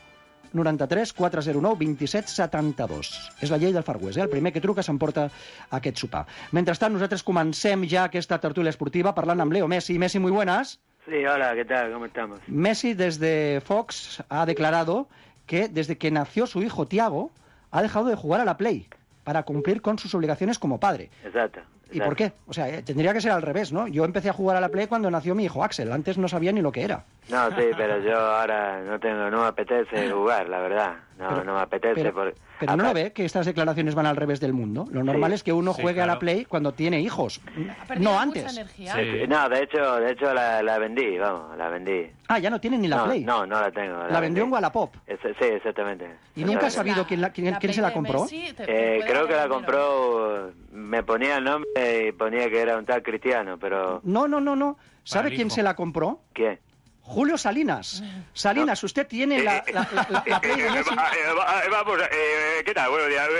93 409 27 72. És la llei del Far West, el primer que truca s'emporta aquest sopar. Mentrestant, nosaltres comencem ja aquesta tertúlia esportiva parlant amb Leo Messi. Messi, muy buenas. Sí, hola, ¿qué tal? ¿Cómo estamos? Messi desde Fox ha declarado que desde que nació su hijo Thiago ha dejado de jugar a la Play para cumplir con sus obligaciones como padre. Exacto. ¿Y por qué? O sea, tendría que ser al revés, ¿no? Yo empecé a jugar a la Play cuando nació mi hijo Axel. Antes no sabía ni lo que era. No, sí, pero yo ahora no me apetece jugar, la verdad. No me apetece. Pero no lo ve que estas declaraciones van al revés del mundo. Lo normal es que uno juegue a la Play cuando tiene hijos, no antes. Sí. No, de hecho la vendí, la vendí. Ah, ya no tiene ni la Play. No la tengo. La vendió en Wallapop. Sí, exactamente. ¿Y nunca has sabido quién se la compró? Creo que la compró, me ponía el nombre y ponía que era un tal Cristiano, pero... No. ¿Sabe quién se la compró? ¿Quién? Julio Salinas. Salinas, usted tiene la Play de Messi. Vamos, ¿qué tal? Buenos días.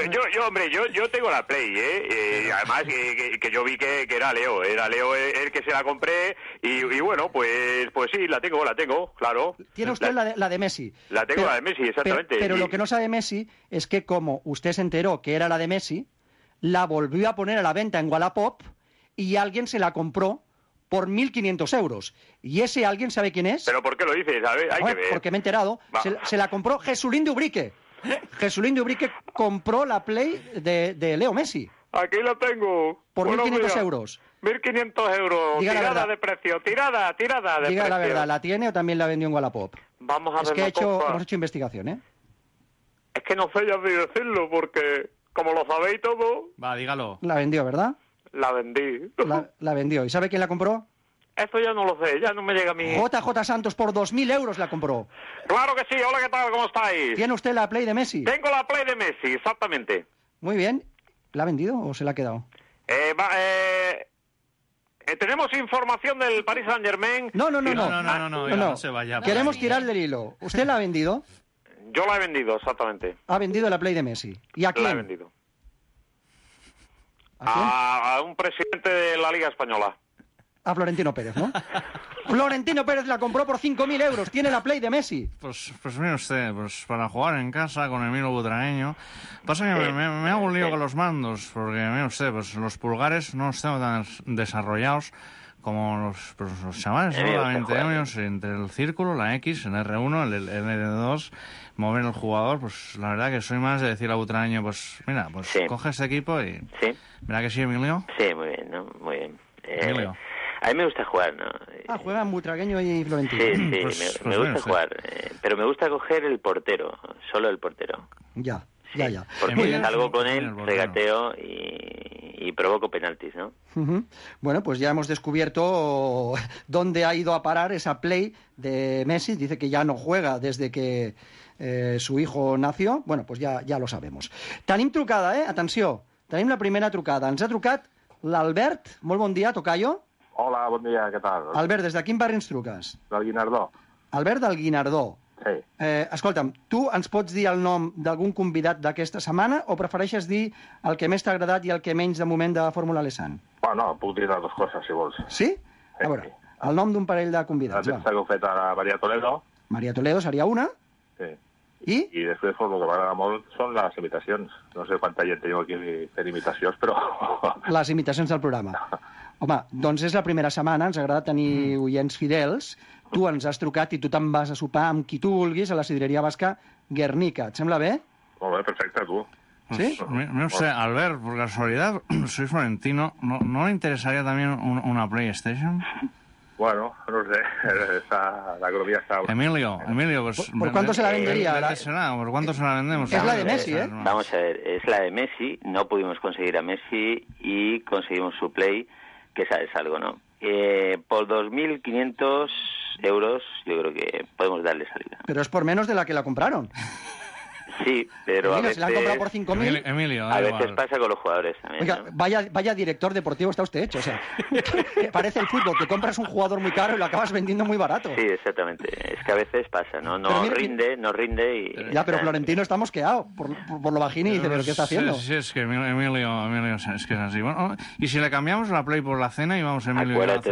Yo tengo la Play, y además que yo vi que era Leo el que se la compré, y bueno, pues sí, la tengo, claro. Tiene usted la de Messi. La tengo, la de Messi, exactamente. Pero lo que no sabe Messi es que como usted se enteró que era la de Messi, la volvió a poner a la venta en Wallapop y alguien se la compró por 1.500 euros. ¿Y ese alguien sabe quién es? ¿Pero por qué lo dices? Hay que ver. Porque me he enterado. Se la compró Jesulín de Ubrique. Jesulín de Ubrique compró la Play de Leo Messi. Aquí la tengo. Por 1.500 euros. 1.500 euros. Diga tirada de precio. Tirada de precio. Diga la verdad, ¿la tiene o también la vendió en Wallapop? Vamos a ver. Es que hemos hecho investigación, ¿eh? Es que no sé ya ni decirlo, porque como lo sabéis todo... Va, dígalo. La vendió, ¿verdad? La vendí. La vendió. ¿Y sabe quién la compró? Eso ya no lo sé, ya no me llega a mí. JJ Santos por 2.000 euros la compró. Claro que sí, hola, ¿qué tal? ¿Cómo estáis? ¿Tiene usted la Play de Messi? Tengo la Play de Messi, exactamente. Muy bien. ¿La ha vendido o se la ha quedado? tenemos información del Paris Saint-Germain. No se vaya. Queremos tirar del hilo. ¿Usted la ha vendido? Yo la he vendido, exactamente. Ha vendido la Play de Messi. ¿Y a quién? La he vendido. ¿A un presidente de la Liga Española. A Florentino Pérez, ¿no? Florentino Pérez la compró por 5.000 euros. Tiene la Play de Messi. Pues mire usted, pues para jugar en casa con Emilio Butragueño. Pasa que me hago un lío con los mandos, porque mire usted, pues los pulgares no los tengo tan desarrollados como los chavales, ¿no? La 20 años, entre el círculo, la X, el R1, el L2, mover el jugador, pues la verdad que soy más de decirle a Butragueño, pues mira, pues coge este equipo y... Sí. ¿Verdad que sí, Emilio? Sí, muy bien, ¿no? Muy bien. Emilio. A mí me gusta jugar, ¿no? Juegan Butragueño y Florentino. Sí, me gusta jugar, pero me gusta coger el portero, solo el portero. Ya. Porque salgo con él, regateo y provoco penaltis, ¿no? Bueno, pues ya hemos descubierto dónde ha ido a parar esa Play de Messi. Dice que ya no juega desde que su hijo nació. Bueno, pues ya lo sabemos. Tenim trucada, Atenció, tenim la primera trucada. Ens ha trucat l'Albert. Molt bon dia, tocayo. Hola, bon dia, què tal? Albert, des de quin barri ens truques? Del Guinardó. Albert del Guinardó. Sí. Escolta'm, tu ens pots dir el nom d'algun convidat d'aquesta setmana o prefereixes dir el que més t'ha agradat i el que menys de moment de Fórmula Lesan? Bueno, puc dir les dues coses, si vols. Sí? A veure, el nom d'un parell de convidats. La que heu fet a la Maria Toledo. Maria Toledo seria una. Sí. I després, el que m'agrada molt són les imitacions. No sé quanta gent teniu aquí fent imitacions, però... Les imitacions del programa. Home, doncs és la primera setmana, ens agrada tenir oients fidels. Tu ens has trucat i tu te'n vas a sopar amb qui tu vulguis a la sidreria basca Guernica. Et sembla bé? Molt bé, perfecte, tu. ¿Sí? No sé, Albert, por casualidad, soy florentino, ¿no le interesaría también una PlayStation? Bueno, no sé, la economía está... Emilio, pues... ¿Por cuánto se la vendería? ¿Por cuánto se la vendemos? Es la de Messi, ¿eh? Vamos a ver, es la de Messi, no pudimos conseguir a Messi y conseguimos su Play, que es algo, ¿no? Por 2.500 euros yo creo que podemos darle salida. Pero es por menos de la que la compraron. Sí, pero Emilio, a veces... ¿se la han comprado por 5.000? Emilio, a veces pasa con los jugadores también. Oiga, ¿no? vaya director deportivo está usted hecho, o sea, que parece el fútbol, que compras un jugador muy caro y lo acabas vendiendo muy barato. Sí, exactamente. Es que a veces pasa, ¿no? No rinde y... Ya, pero Florentino está mosqueado por lo bajín y dice, ¿pero qué está haciendo? Sí, es que Emilio, es que es así. Bueno, y si le cambiamos la Play por la cena y vamos a Emilio... Acuérdate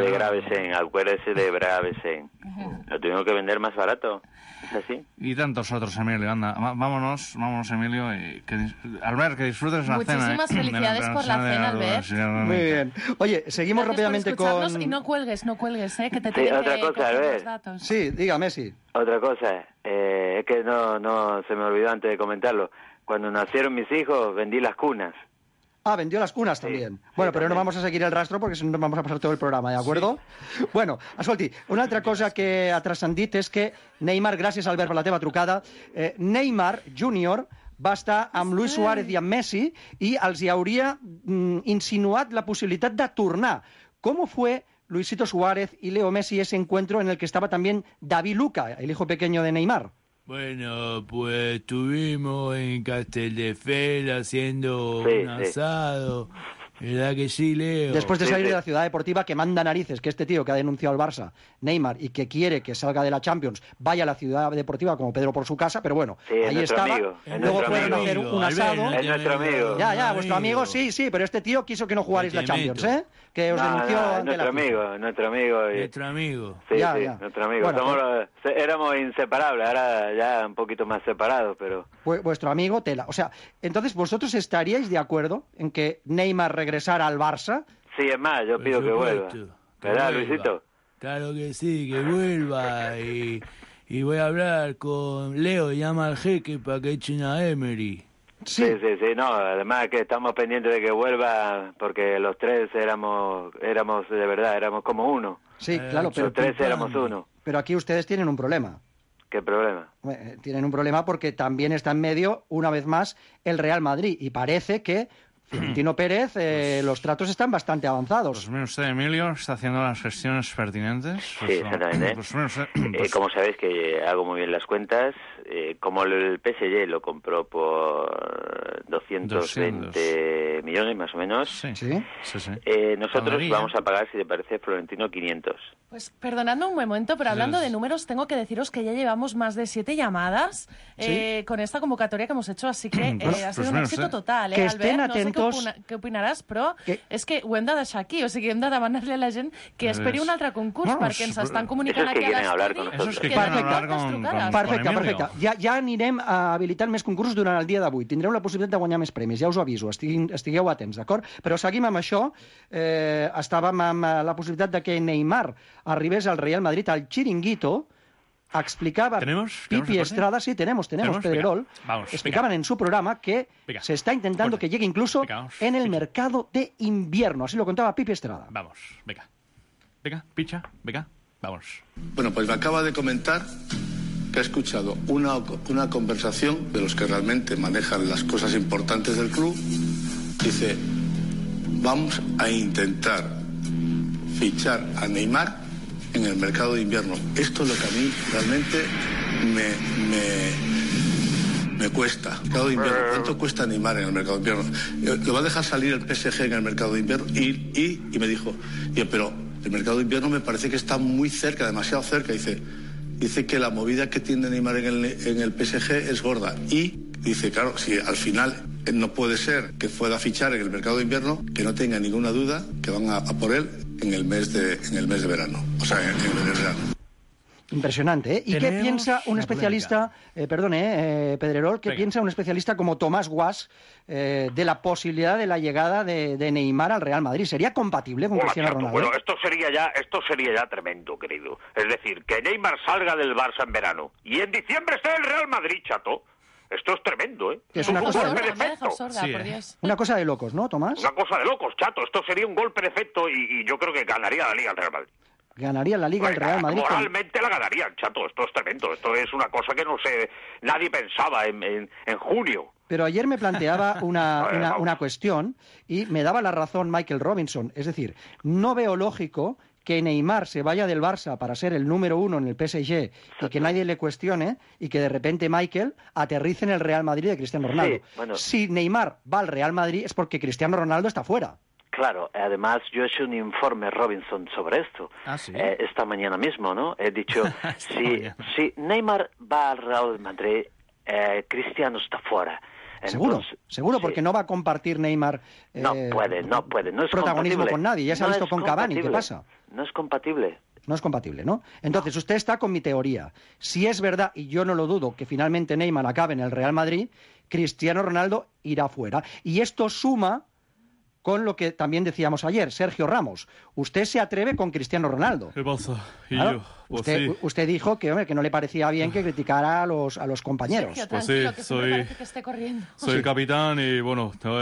de Gravesen. Lo tuvimos que vender más barato. ¿Es así? Y tantos otros, Emilio, anda. Vámonos, Emilio. Y Albert, que disfrutes la cena. Muchísimas felicidades por la cena, Albert. Muy bien. Oye, seguimos rápidamente con... Y no cuelgues, que te tienen otra que cosa, Albert. los datos. Sí, dígame, sí. Otra cosa, es que no se me olvidó antes de comentarlo. Cuando nacieron mis hijos, vendí las cunas. Ah, vendió las cunas también. Bueno, pero no vamos a seguir el rastro perquè si no vamos a pasar todo el programa, ¿de acuerdo? Sí. Bueno, escolti, una altra cosa que ha transcendit és que Neymar, gràcies Albert per la teva trucada, Neymar Júnior va estar amb Luis Suárez i amb Messi i els hi hauria insinuat la possibilitat de tornar. ¿Cómo fue Luisito Suárez y Leo Messi ese encuentro en el que estaba también David Luca, el hijo pequeño de Neymar? Bueno, pues estuvimos en Castelldefels haciendo un asado. ¿Verdad que sí, Leo? Después de salir de la ciudad deportiva que manda narices, que este tío que ha denunciado al Barça, Neymar, y que quiere que salga de la Champions, vaya a la ciudad deportiva como Pedro por su casa, pero bueno, ahí estaba. Luego fueron a hacer un asado. Es nuestro amigo. Ya, vuestro amigo, sí, pero este tío quiso que no jugarais la Champions, ¿eh? Que os denunció ante nuestro amigo. Nuestro amigo. Sí, nuestro amigo. Bueno, éramos inseparables, ahora ya un poquito más separados, pero... Vuestro amigo, tela. O sea, entonces, ¿vosotros estaríais de acuerdo en que Neymar regresara al Barça? Sí, es más, yo pido que vuelva. ¿Verdad, Luisito? Claro que sí, que vuelva. Y voy a hablar con Leo, llama al jeque para que echen a Emery. Sí, no, además que estamos pendientes de que vuelva, porque los tres éramos de verdad, éramos como uno. Sí, claro, pero... Los tres éramos uno. Pero aquí ustedes tienen un problema. ¿Qué problema? Tienen un problema porque también está en medio, una vez más, el Real Madrid, y parece que Florentino Pérez, los tratos están bastante avanzados. Pues mire usted, Emilio, está haciendo las gestiones pertinentes. Sí, exactamente. Como sabéis que hago muy bien las cuentas, como el PSG lo compró por 220 millones más o menos, nosotros vamos a pagar, si te parece, Florentino, 500. Pues perdonadme un momento, pero hablando de números, tengo que deciros que ya llevamos más de 7 llamadas con esta convocatoria que hemos hecho, así que ha sido un éxito total. Que estén atentos. No sé què opinaràs, però és que ho hem de deixar aquí, o sigui, hem de demanar-li a la gent que esperi un altre concurs, perquè ens estan comunicant aquí a l'estudi. Perfecte. Ja anirem habilitant més concursos durant el dia d'avui. Tindreu la possibilitat de guanyar més premis, ja us ho aviso, estigueu atents, d'acord? Però seguim amb això. Estàvem amb la possibilitat de que Neymar arribés al Real Madrid al Chiringuito. Explicaba Pipi Estrada, sí, tenemos Pedrerol, explicaban en su programa que se está intentando que llegue incluso en el mercado de invierno, así lo contaba Pipi Estrada. Vamos, venga, Picha, vamos. Bueno, pues me acaba de comentar que ha escuchado una conversación de los que realmente manejan las cosas importantes del club. Dice, vamos a intentar fichar a Neymar en el mercado de invierno. Esto es lo que a mí realmente me cuesta. Mercado de invierno. ¿Cuánto cuesta Neymar en el mercado de invierno? Lo va a dejar salir el PSG en el mercado de invierno y me dijo, pero el mercado de invierno me parece que está muy cerca, demasiado cerca. Dice que la movida que tiene Neymar en el PSG es gorda. Y dice, claro, si al final no puede ser que pueda fichar en el mercado de invierno, que no tenga ninguna duda que van a por él en el mes de verano, o sea, en el verano. Impresionante, ¿eh? ¿Y qué piensa un especialista, Pedrerol, qué piensa un especialista como Tomás Guas de la posibilidad de la llegada de Neymar al Real Madrid? ¿Sería compatible con Cristiano Ronaldo? Bueno, esto sería ya tremendo, querido. Es decir, que Neymar salga del Barça en verano y en diciembre esté en el Real Madrid, chato. Esto es tremendo, ¿eh? Es una cosa Una cosa de locos, ¿no, Tomás? Una cosa de locos, chato. Esto sería un golpe de efecto y yo creo que ganaría la Liga el Real Madrid. Ganaría la Liga el Real Madrid. Moralmente la ganarían, chato. Esto es tremendo. Esto es una cosa que no sé, nadie pensaba en junio. Pero ayer me planteaba una cuestión y me daba la razón Michael Robinson. Es decir, no veo lógico que Neymar se vaya del Barça para ser el número 1 en el PSG y que nadie le cuestione y que de repente Michael aterrice en el Real Madrid de Cristiano Ronaldo. Sí, bueno. Si Neymar va al Real Madrid es porque Cristiano Ronaldo está fuera. Claro, además yo he hecho un informe Robinson sobre esto. ¿Sí? Esta mañana mismo, ¿no? He dicho, si Neymar va al Real Madrid, Cristiano está fuera. Entonces, seguro, porque no va a compartir Neymar no puede, no es protagonismo compatible. con nadie. Ya se ha visto con Cavani, ¿qué pasa? No es compatible. No es compatible, ¿no? Entonces, usted está con mi teoría. Si es verdad, y yo no lo dudo, que finalmente Neymar acabe en el Real Madrid, Cristiano Ronaldo irá fuera. Y esto suma con lo que también decíamos ayer, Sergio Ramos. Usted se atreve con Cristiano Ronaldo. ¿Qué pasa? Claro, usted dijo que no le parecía bien que criticara a los compañeros. Sergio, pues tranquilo, sí, que parece que esté corriendo. Soy capitán y bueno, tengo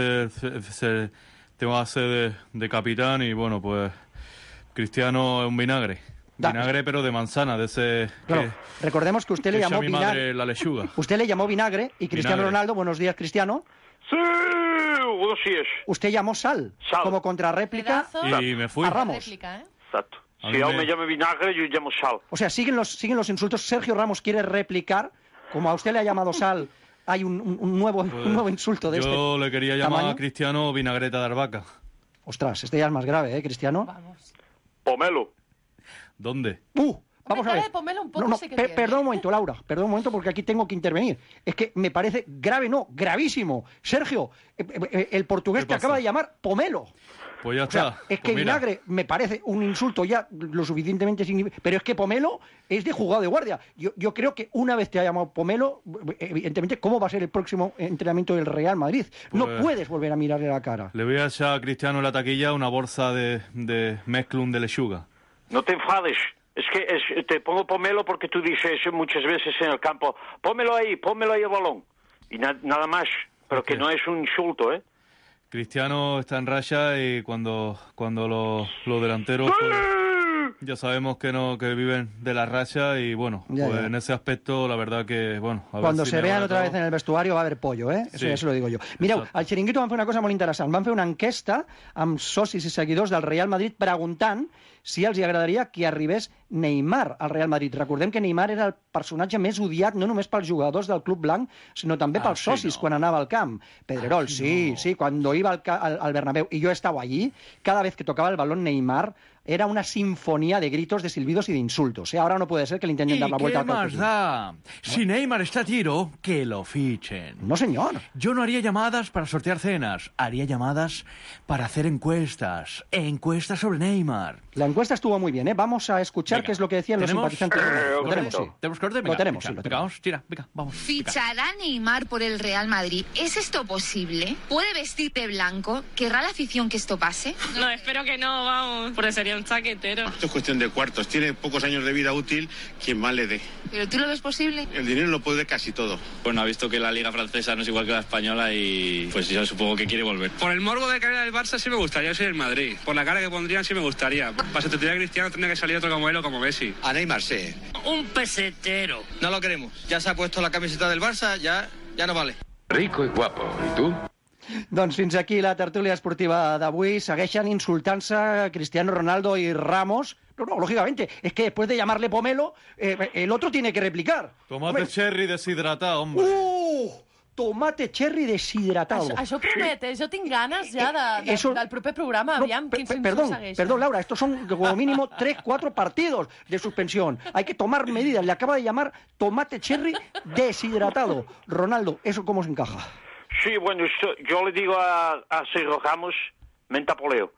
que hacer de capitán y bueno, pues Cristiano es un vinagre. Vinagre, pero de manzana, de ese... Claro, recordemos que usted le llamó vinagre. La lechuga. Usted le llamó vinagre y Cristiano Ronaldo, buenos días, Cristiano. Sí, buenos días. Usted llamó sal. Como contrarréplica y me fui. A Ramos. Exacto. Si yo me llamo vinagre, yo llamo sal. O sea, siguen los insultos. Sergio Ramos quiere replicar, como a usted le ha llamado sal, hay un nuevo insulto de este Yo le quería llamar tamaño. a Cristiano vinagreta de albahaca. Ostras, este ya es más grave, ¿eh, Cristiano? Vamos. Pomelo. ¿Dónde? Vamos a ver. Perdón un momento, Laura. Perdón un momento porque aquí tengo que intervenir. Es que me parece grave, gravísimo. Sergio, el portugués te acaba de llamar pomelo. Pues ya O sea, está. es que vinagre me parece un insulto ya lo suficientemente significativo. Pero es que pomelo es de jugado de guardia. Yo creo que una vez te ha llamado pomelo, evidentemente, ¿cómo va a ser el próximo entrenamiento del Real Madrid? No puedes volver a mirarle la cara. Le voy a echar a Cristiano en la taquilla una bolsa de mezclum de lechuga. No te enfades. Es que te pongo pomelo porque tú dices muchas veces en el campo, pómelo ahí el balón. Y nada más. Pero que no es un insulto, ¿eh? Cristiano está en racha y cuando los delanteros... Ya sabemos que viven de la racha y, bueno, en ese aspecto, la verdad que, bueno... Cuando se vean otra vez en el vestuario va a haver pollo, eh? Eso ja se lo digo jo. Mireu, al Chiringuito van fer una cosa molt interessant. Van fer una enquesta amb socis i seguidors del Real Madrid preguntant si els agradaria que arribés Neymar al Real Madrid. Recordem que Neymar era el personatge més odiat no només pels jugadors del Club Blanc, sinó també pels socis quan anava al camp. Pedrerol, sí, cuando iba al Bernabéu, y yo estaba allí, cada vez que tocaba el balón Neymar, era una sinfonía de gritos, de silbidos y de insultos. Ahora no puede ser que le intenten dar la vuelta al partido. ¿Qué más da? Si Neymar está a tiro, que lo fichen. No, señor. Yo no haría llamadas para sortear cenas. Haría llamadas para hacer encuestas. Encuestas sobre Neymar. La encuesta estuvo muy bien, ¿eh? Vamos a escuchar qué es lo que decían los simpatizantes. Lo tenemos, sí. ¿Tenemos corte? Lo tenemos, sí. Vamos, tira, venga, vamos. ¿Fichará Neymar por el Real Madrid? ¿Es esto posible? ¿Puede vestir de blanco? ¿Querrá la afición que esto pase? No, espero que no, vamos, porque sería un chaquetero. Esto es cuestión de cuartos. Tiene pocos años de vida útil, quien más le dé. ¿Pero tú lo ves posible? El dinero lo puede casi todo. Bueno, ha visto que la liga francesa no es igual que la española y pues yo supongo que quiere volver. Por el morbo de carrera del Barça sí me gustaría, yo soy el Madrid. Por la cara que pondrían sí me gustaría. Para sustituir a Cristiano tendría que salir otro como él o como Messi. A Neymar sí. Un pesetero. No lo queremos. Ya se ha puesto la camiseta del Barça, ya no vale. Rico y guapo. ¿Y tú? Doncs fins aquí la tertúlia esportiva d'avui. Segueixen insultant-se Cristiano Ronaldo y Ramos. No, lógicamente, es que después de llamarle pomelo, el otro tiene que replicar. Tomate cherry deshidratado, hombre. Tomate cherry deshidratado. Això promet, Jo tinc ganes ja del proper programa. Aviam quins insults segueixen. Perdón, Laura, estos son como mínimo 3-4 partidos de suspensión. Hay que tomar medidas. Le acaba de llamar tomate cherry deshidratado. Ronaldo, ¿eso cómo se encaja? Sí, bueno, yo le digo a Sergio Ramos, mentapoleo.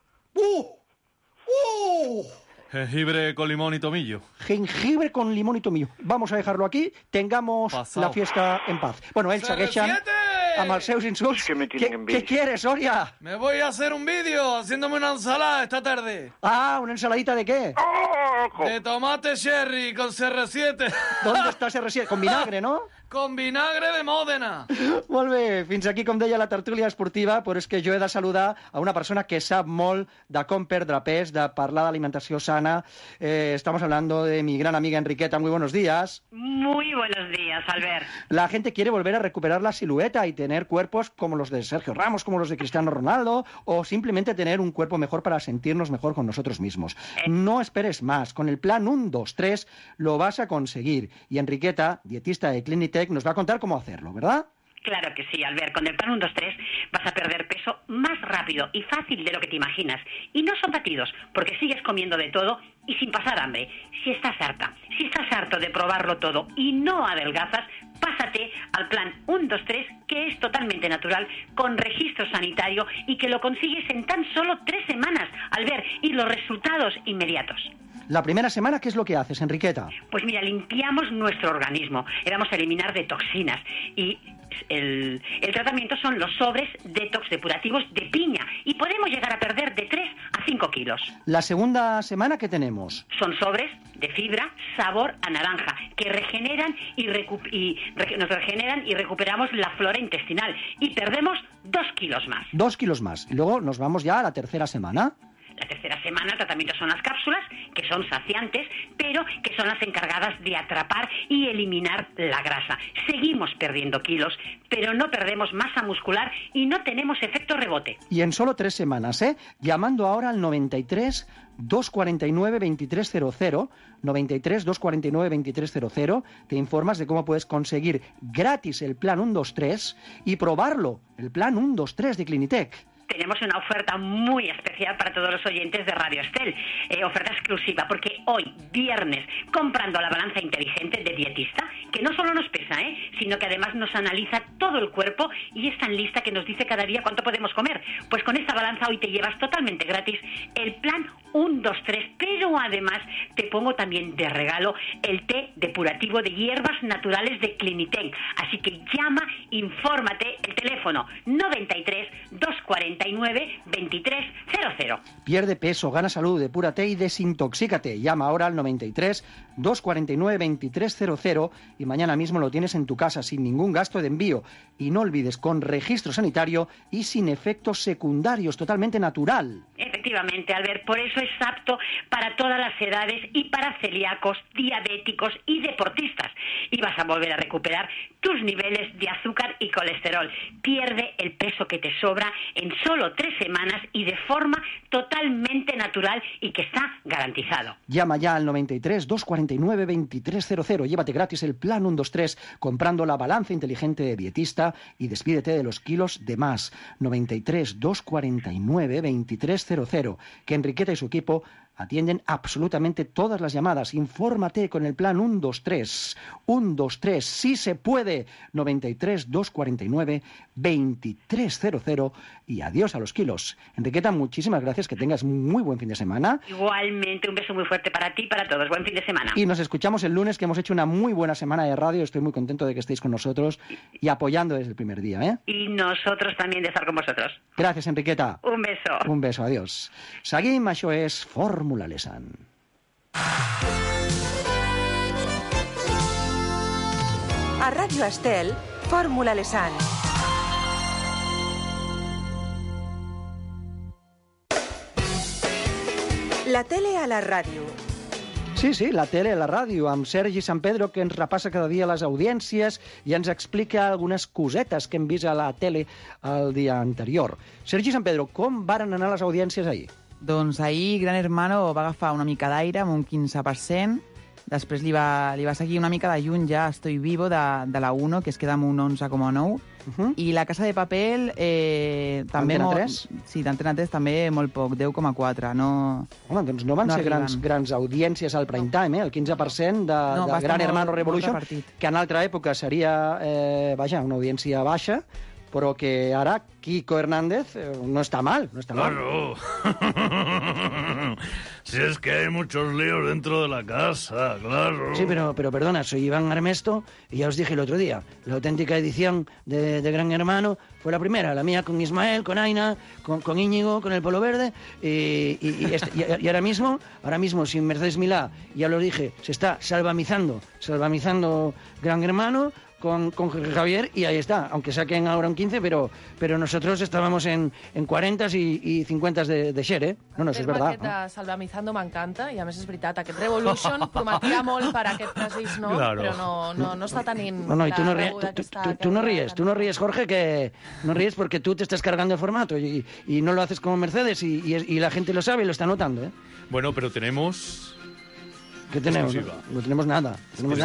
Jengibre con limón y tomillo. Jengibre con limón y tomillo. Vamos a dejarlo aquí. Tengamos la fiesta en paz. Bueno, ells segueixen amb els seus insults. ¿Qué quieres, Soria? Me voy a hacer un vídeo haciéndome una ensalada esta tarde. Ah, ¿una ensaladita de qué? De tomate cherry con CR7. ¿Dónde está CR7? Con vinagre, ¿no? Con vinagre de Mòdena. Molt bé, fins aquí, com deia, la tertúlia esportiva, però és que jo he de saludar a una persona que sap molt de com perdre pes, de parlar d'alimentació sana. Estamos hablando de mi gran amiga Enriqueta. Muy buenos días. Muy buenos días, Albert. La gente quiere volver a recuperar la silueta y tener cuerpos como los de Sergio Ramos, como los de Cristiano Ronaldo, o simplemente tener un cuerpo mejor para sentirnos mejor con nosotros mismos. No esperes más. Con el plan 1, 2, 3 lo vas a conseguir. Y Enriqueta, dietista de Clinitec, nos va a contar cómo hacerlo, ¿verdad? Claro que sí, Albert. Con el plan 1, 2, 3 vas a perder peso más rápido y fácil de lo que te imaginas. Y no son batidos, porque sigues comiendo de todo y sin pasar hambre. Si estás harto de probarlo todo y no adelgazas, pásate al plan 1, 2, 3, que es totalmente natural, con registro sanitario y que lo consigues en tan solo 3 semanas, Albert, y los resultados inmediatos. La primera semana, ¿qué es lo que haces, Enriqueta? Pues mira, limpiamos nuestro organismo, le vamos a eliminar de toxinas y el tratamiento son los sobres detox depurativos de piña y podemos llegar a perder de 3 a 5 kilos. La segunda semana, ¿qué tenemos? Son sobres de fibra, sabor a naranja, que regeneran nos regeneran y recuperamos la flora intestinal y perdemos 2 kilos más. 2 kilos más. Y luego nos vamos ya a la tercera semana. La tercera semana el tratamiento son las cápsulas, que son saciantes, pero que son las encargadas de atrapar y eliminar la grasa. Seguimos perdiendo kilos, pero no perdemos masa muscular y no tenemos efecto rebote. Y en solo 3 semanas, llamando ahora al 93 249 2300, 93 249 2300, te informas de cómo puedes conseguir gratis el plan 1, 2, 3 y probarlo, el plan 1, 2, 3 de Clinitec. Tenemos una oferta muy especial para todos los oyentes de Radio Estel, oferta exclusiva, porque hoy, viernes, comprando la balanza inteligente de dietista, que no solo nos pesa, sino que además nos analiza todo el cuerpo y es tan lista que nos dice cada día cuánto podemos comer. Pues con esta balanza hoy te llevas totalmente gratis el plan 1, 2, 3, pero además te pongo también de regalo el té depurativo de hierbas naturales de Clinitec. Así que llama, infórmate, el teléfono 93 240 249 2300. Pierde peso, gana salud, depúrate y desintoxícate. Llama ahora al 93 249 2300 y mañana mismo lo tienes en tu casa sin ningún gasto de envío. Y no olvides, con registro sanitario y sin efectos secundarios, totalmente natural. Efectivamente, Albert, por eso es apto para todas las edades y para celíacos, diabéticos y deportistas. Y vas a volver a recuperar tus niveles de azúcar y colesterol. Pierde el peso que te sobra en solo 3 semanas y de forma totalmente natural y que está garantizado. Llama ya al 93 249 2300. Llévate gratis el plan 123 comprando la balanza inteligente de Dietista y despídete de los kilos de más. 93 249 2300. Que Enriqueta y su equipo atienden absolutamente todas las llamadas. Infórmate con el plan 123. 123, sí se puede. 93 249 2300 y adiós a los kilos. Enriqueta, muchísimas gracias, que tengas muy buen fin de semana. Igualmente, un beso muy fuerte para ti y para todos. Buen fin de semana. Y nos escuchamos el lunes, que hemos hecho una muy buena semana de radio. Estoy muy contento de que estéis con nosotros y apoyando desde el primer día, ¿eh? Y nosotros también de estar con vosotros. Gracias, Enriqueta. Un beso. Un beso, adiós. Seguim, això és Fórmula Lesan. A Ràdio Estel, Fórmula Lesan. La tele a la ràdio. Sí, la tele a la ràdio, amb Sergi San Pedro, que ens repassa cada dia les audiències i ens explica algunes cosetes que hem vist a la tele el dia anterior. Sergi San Pedro, com varen anar les audiències ahir? Doncs ahir Gran Hermano va agafar una mica d'aire amb un 15%, després li va seguir una mica de lluny ja Estoy Vivo de la 1, que es queda amb un 11,9%, i La Casa de Papel també... Antena 3? Sí, d'Antena 3 també molt poc, 10,4%. Home, doncs no van ser grans audiències al prime time, el 15% de Gran Hermano Revolution, que en altra època seria una audiència baixa, però que ara Kiko Hernández no está mal, no está mal. Claro. Si es que hay muchos líos dentro de la casa, claro. Sí, pero perdona, soy Iván Armesto y ya os dije el otro día, la auténtica edición de Gran Hermano fue la primera, la mía con Ismael, con Aina, con Íñigo, con el Polo Verde y ahora mismo sin Mercedes Milá, ya lo dije, se está salvamizando Gran Hermano con Javier y ahí está, aunque saquen ahora un 15, pero nosotros estábamos en 40s y 50s de share, ¿eh? No, eso es verdad. Aquest Salvamizando m'encanta, i a més és veritat, aquest Revolution prometia molt per aquest precís nom, claro. Però no està tenint... No, y tú no ríes, Jorge, que no ríes porque tú te estás cargando el formato y no lo haces como Mercedes y la gente lo sabe y lo está notando, ¿eh? Bueno, pero tenemos... Què tenemos? No tenemos nada.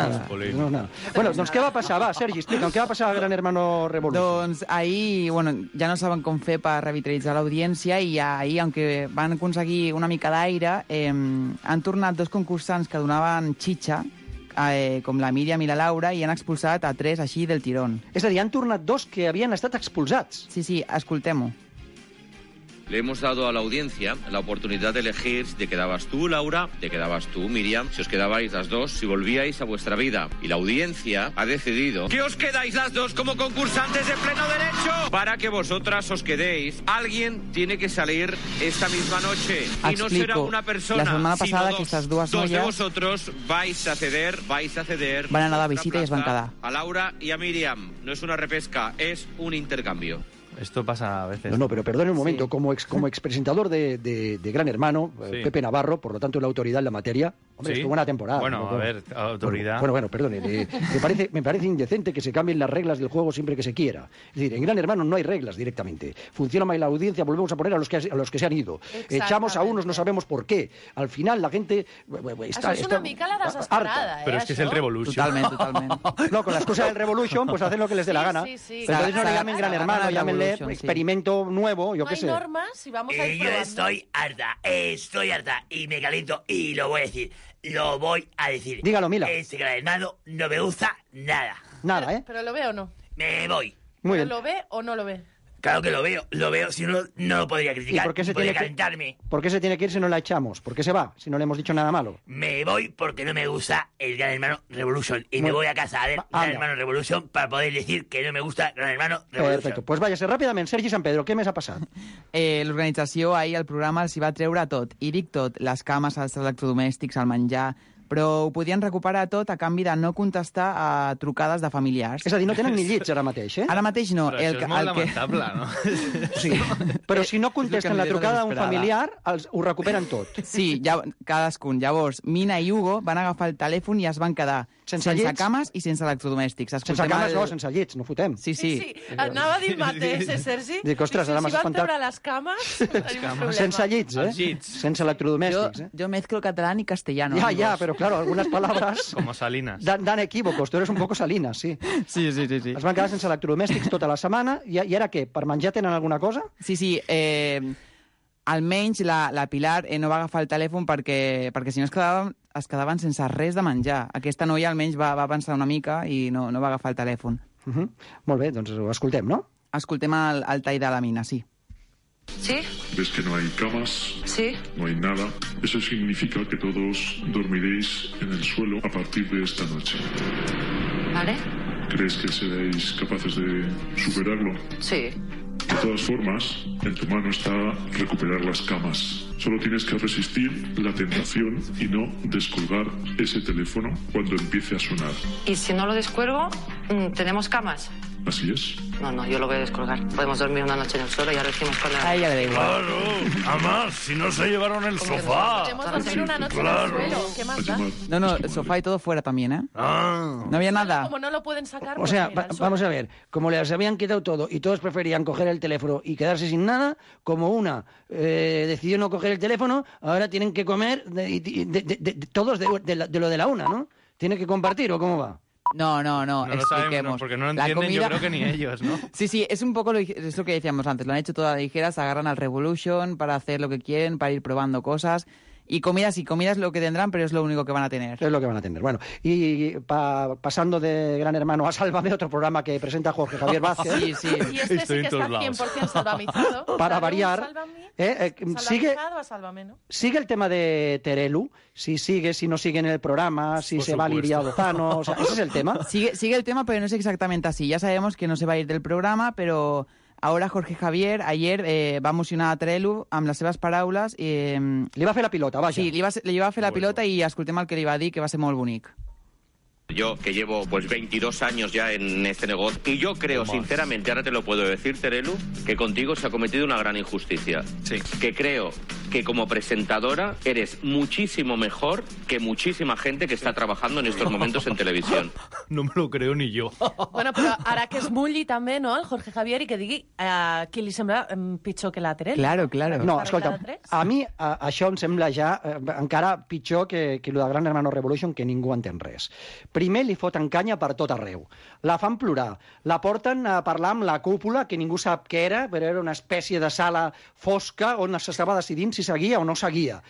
Bueno, doncs què va passar? Va, Sergi, explica'm, què va passar a Gran Hermano Revolution? Doncs ahir, ja no saben com fer per revitalitzar l'audiència i ahir, aunque van aconseguir una mica d'aire, han tornat 2 concursants que donaven xitxa, com la Míriam i la Laura, i han expulsat a 3 així del tirón. És a dir, han tornat 2 que havien estat expulsats. Sí, escoltem-ho. Le hemos dado a la audiencia la oportunidad de elegir si te quedabas tú, Laura, te quedabas tú, Miriam, si os quedabais las dos, si volvíais a vuestra vida. Y la audiencia ha decidido que os quedáis las dos como concursantes de pleno derecho. Para que vosotras os quedéis, alguien tiene que salir esta misma noche. Y no será una persona, la setmana passada, sino dos de vosotros vais a ceder. Van anar de visita i es van quedar. A Laura y a Miriam. No es una repesca, es un intercambio. Esto pasa a veces. No, pero perdone un momento. Sí. Como expresentador de Gran Hermano, sí. Pepe Navarro, por lo tanto la autoridad en la materia, hombre, sí. Estuvo una temporada. Bueno, a ver, autoridad. Bueno, perdone. Me parece indecente que se cambien las reglas del juego siempre que se quiera. Es decir, en Gran Hermano no hay reglas directamente. Funciona mal la audiencia, volvemos a poner a los que se han ido. Echamos a unos, no sabemos por qué. Al final la gente está... Això és una mica la desesperada, Pero es que això? Es el Revolution. Totalmente. No, con las cosas del Revolution, pues hacen lo que les dé la gana. Sí. Pero entonces no le llamen Gran Hermano, llámenle experimento nuevo, yo qué sé. No hay normas y vamos a ir Yo probando. estoy harta y me caliento y lo voy a decir. Dígalo, Mila. Este Gran Hermano no me gusta nada. Nada, ¿eh? ¿Pero lo ve o no? Me voy. Muy bien. ¿Lo ve o no lo ve? Claro que lo veo, si no, no lo podría criticar. ¿Y por qué se podría tiene calentarme? ¿Por qué se tiene que ir si no la echamos? ¿Por qué se va si no le hemos dicho nada malo? Me voy porque no me gusta el Gran Hermano Revolution y me voy a casa a ver Gran Hermano Revolution para poder decir que no me gusta Gran Hermano Revolution. Perfecte, pues váyase ràpidament. Sergi Sant Pedro, què més ha passat? L'organització ahir al programa els hi va treure tot, i dic tot, les cames, els electrodomèstics, el menjar, però ho podien recuperar tot a canvi de no contestar a trucades de familiars. És a dir, no tenen ni llits ara mateix, eh? Ara mateix no. Però això és molt lamentable, no? Sí, però si no contesten la trucada d'un familiar, ho recuperen tot. Sí, ja, cadascun. Llavors, Mina i Hugo van agafar el telèfon i es van quedar sense cames i sense electrodomèstics. Sense cames no, sense llits, no fotem. Sí. Anava a dir el mateix, Sergi? Dic, ostres, ara m'has espantat. Si van treure les cames... Sense llits, eh? Sense electrodomèstics, eh? Yo mezclo catalán y castellano. Ya, pero claro, algunas palabras... Como Salinas. Dan equívocos, tú eres un poco Salinas, sí. Sí. Es van quedar sense electrodomèstics tota la setmana, i ara què? Per menjar tenen alguna cosa? Sí. Almenys la Pilar no va agafar el telèfon perquè si no es quedaven sense res de menjar. Aquesta noia almenys va pensar una mica i no va agafar el telèfon. Molt bé, doncs ho escoltem, no? Escoltem el tall de la Mina, sí. ¿Sí? ¿Ves que no hay camas? Sí. No hay nada. Eso significa que todos dormiréis en el suelo a partir de esta noche. ¿Vale? ¿Crees que seréis capaces de superarlo? Sí. De todas formas, en tu mano está recuperar las camas. Solo tienes que resistir la tentación y no descolgar ese teléfono cuando empiece a sonar. ¿Y si no lo descuelgo, tenemos camas? Así es. No, yo lo voy a descolgar. Podemos dormir una noche en el suelo y ya lo decimos cuando... A ella le da igual. Claro, además, si no se llevaron el sofá. Podemos dormir una noche en el suelo. ¿Qué más da? No, el sofá y todo fuera también, ¿eh? No había nada. Como no lo pueden sacar... O sea, vamos a ver, como les habían quitado todo y todos preferían coger el teléfono y quedarse sin nada, como una decidió no coger el teléfono, ahora tienen que comer todos de lo de la una, ¿no? ¿Tienen que compartir o cómo va? No, expliquemos. Porque no lo entienden, comida... yo creo que ni ellos, ¿no? Sí, es un poco es lo que decíamos antes, lo han hecho toda la ligera, se agarran al Revolution para hacer lo que quieren, para ir probando cosas. Y comida es lo que tendrán, pero es lo único que van a tener. Es lo que van a tener. Bueno, y pasando de Gran Hermano a Sálvame, otro programa que presenta Jorge Javier Vázquez. Sí. Y este sí que está 100% salvamizado. Para variar. Salvamizado a Sálvame, ¿no? Sigue el tema de Terelu, si no sigue en el programa, si se va a Liria Lozano, o sea, ese es el tema. Sigue el tema, pero no es exactamente así. Ya sabemos que no se va a ir del programa, pero... Ahora Jorge Javier, ayer, va emocionar a Terelu amb les seves paraules. Li va fer la pilota, vaja. Sí, li va fer la pilota i escoltem el que li va dir, que va ser molt bonic. Yo, que llevo pues 22 años ya en este negocio, y yo creo, sinceramente, ahora te lo puedo decir, Terelu, que contigo se ha cometido una gran injusticia. Sí. Que creo que como presentadora eres muchísimo mejor que muchísima gente que está trabajando en estos momentos en televisión. No me lo creo ni yo. Bueno, però ara que es mulli també, no?, el Jorge Javier, i que digui qui li sembla pitjor que la Terelu. Claro. No, escolta, a mi això em sembla ja encara pitjor que lo de Gran Hermano Revolution, que ningú entén res. Primer li foten canya per tot arreu. La fan plorar. La porten a parlar amb la cúpula, que ningú sap què era, però era una espècie de sala fosca on s'estava decidint si seguia o no seguia.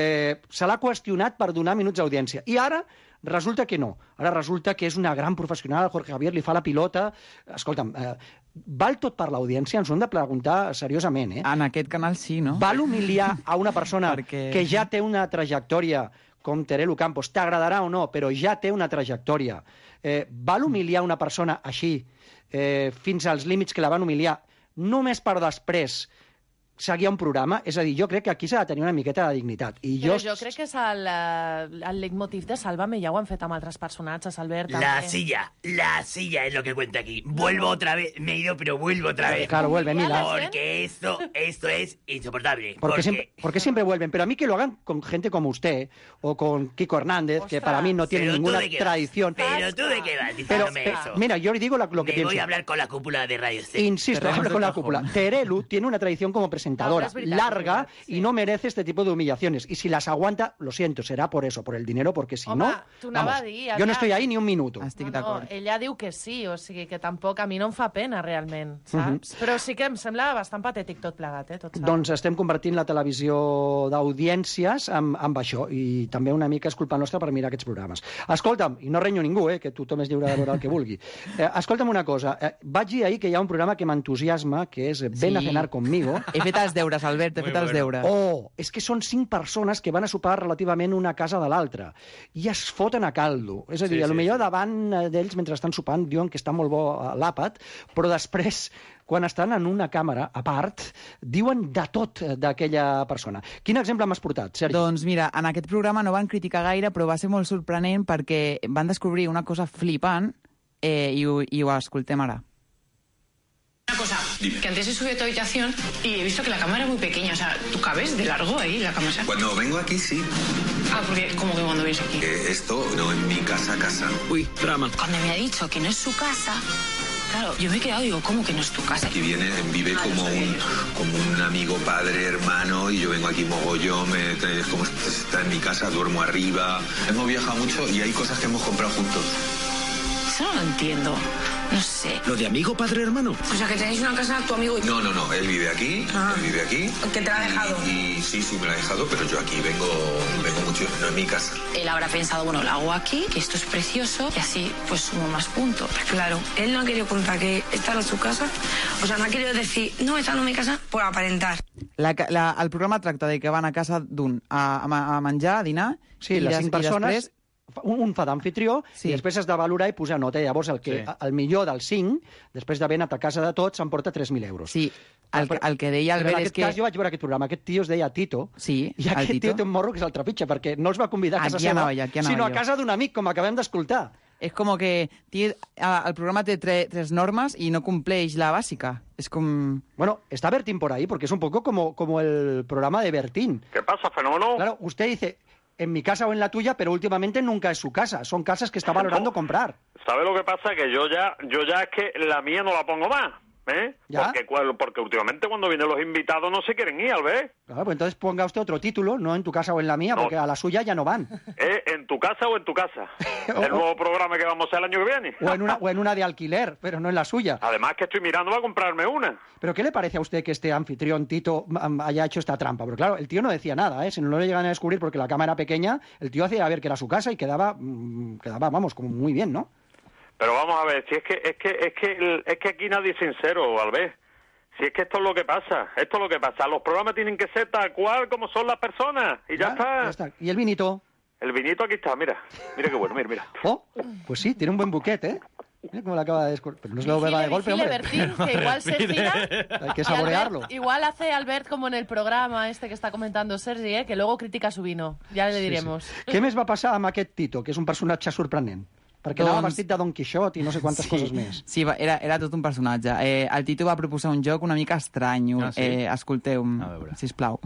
Se l'ha qüestionat per donar minuts d'audiència. I ara resulta que no. Ara resulta que és una gran professional, Jorge Javier li fa la pilota. Escolta'm, val tot per l'audiència? Ens ho hem de preguntar seriosament, eh? En aquest canal sí, no? Val humiliar a una persona que ja té una trajectòria com Terelu Campos, t'agradarà o no, però ja té una trajectòria. Val humiliar una persona així, fins als límits que la van humiliar, només per després seguir un programa? És a dir, jo crec que aquí s'ha de tenir una miqueta de dignitat. Però jo crec que és el leitmotiv de Sálvame, ja ho han fet amb altres personatges, Albert. La silla es lo que cuenta aquí. Vuelvo otra vez, me he ido, pero vuelvo otra vez. Claro, vuelve, mira. Porque esto es insoportable. Porque siempre vuelven. Pero a mí que lo hagan con gente como usted o con Kiko Hernández, que para mí no tiene ninguna tradición. Pero tú de qué vas diciéndome eso. Mira, yo le digo lo que pienso. Me voy a hablar con la cúpula de Radio C. Insisto, hablo con la cúpula. Terelu tiene una tradición como presentador presentadora larga y no merece este tipo de humillaciones. Y si las aguanta, lo siento, será por eso, por el dinero, porque si no... Vamos, jo no estoy ahí ni un minuto. Estic d'acord. Ella diu que sí, o sigui que tampoc a mi no em fa pena, realment, saps? Però sí que em sembla bastant patètic tot plegat, tot s'ha. Doncs estem convertint la televisió d'audiències amb això, i també una mica és culpa nostra per mirar aquests programes. Escolta'm, i no renyo ningú, que tothom és lliure de veure el que vulgui. Escolta'm una cosa, vaig dir ahir que hi ha un programa que m'entusiasma, que és Ven a cenar conmigo. He fet els deures, Albert, he fet els deures. Oh, és que són 5 persones que van a sopar relativament una casa de l'altra i es foten a caldo. És a dir, potser davant d'ells, mentre estan sopant, diuen que està molt bo l'àpat, però després, quan estan en una càmera a part, diuen de tot d'aquella persona. Quin exemple m'has portat, Sergi? Doncs mira, en aquest programa no van criticar gaire, però va ser molt sorprenent perquè van descobrir una cosa flipant i ho escoltem ara. Una cosa, que antes he subido a tu habitación y he visto que la cama era muy pequeña. O sea, ¿tú cabes de largo ahí la cama? Cuando vengo aquí, sí. Ah, porque ¿cómo que cuando vienes aquí? Esto no en mi casa. Uy, drama. Cuando me ha dicho que no es su casa, claro, yo me he quedado, digo, ¿cómo que no es tu casa? Y vive como un amigo, padre, hermano, y yo vengo aquí mogollón, es como está en mi casa, duermo arriba. Hemos viajado mucho y hay cosas que hemos comprado juntos. Eso no lo entiendo. No sé. ¿Lo de amigo, padre, hermano? O sea, que tenéis una casa tu amigo y... No, él vive aquí, ¿Que te la ha dejado? Y sí, me la ha dejado, pero yo aquí vengo mucho, no es mi casa. Él habrá pensado, bueno, lo hago aquí, que esto es precioso, y así, pues, sumo más puntos. Claro, él no ha querido contar que esta no es su casa. O sea, no ha querido decir, no, esta no es mi casa, por aparentar. El programa tracta de que van a casa d'un a menjar, a dinar, sí, les 5 persones... Després... Un fa d'anfitrió i després has de valorar i posar nota. Llavors, el millor dels 5, després d'haver anat a casa de tots, s'emporta 3.000 euros. Sí, el que deia Albert és que... En aquest cas, jo vaig veure aquest programa. Aquest tio es deia Tito. Sí, i aquest tio té un morro que és el trepitge, perquè no els va convidar a casa seva, sinó a casa d'un amic, com acabem d'escoltar. És com que el programa té 3 normes i no compleix la bàsica. Es como... Bueno, está Bertín por ahí, porque es un poco como el programa de Bertín. ¿Qué pasa, fenómeno? Claro, usted dice... en mi casa o en la tuya, pero últimamente nunca es su casa. Son casas que está valorando comprar. ¿Sabe lo que pasa? Que yo ya es que la mía no la pongo más. Porque últimamente cuando vienen los invitados no se quieren ir, ¿ves? Claro, pues entonces ponga usted otro título, no en tu casa o en la mía, porque a la suya ya no van. ¿En tu casa o en tu casa? El nuevo programa que vamos a hacer el año que viene. O en una de alquiler, pero no en la suya. Además que estoy mirando para comprarme una. ¿Pero qué le parece a usted que este anfitrión Tito haya hecho esta trampa? Porque claro, el tío no decía nada, Si no le llegan a descubrir porque la cama era pequeña, el tío hacía ver que era su casa y quedaba, vamos, como muy bien, ¿no? Pero vamos a ver, si es que aquí nadie es sincero, Albert. Si es que esto es lo que pasa, Los programas tienen que ser tal cual como son las personas y ya está. ¿Y el vinito? El vinito aquí está, mira qué bueno, mira. Oh, pues sí, tiene un buen buquet, Mira cómo lo acaba de descubrir. Pero no se lo beba de golpe, hombre. Bertín, que igual se gira. Hay que saborearlo. Albert, igual hace Albert como en el programa que está comentando Sergi, que luego critica su vino. Ya le diremos. Sí. Què més va passar amb aquest Tito, que és un personatge sorprenent? Perquè anava vestit de Don Quixot i no sé quantes coses més. Sí, era tot un personatge. El Tito va proposar un joc una mica estrany. Escolteu, sisplau.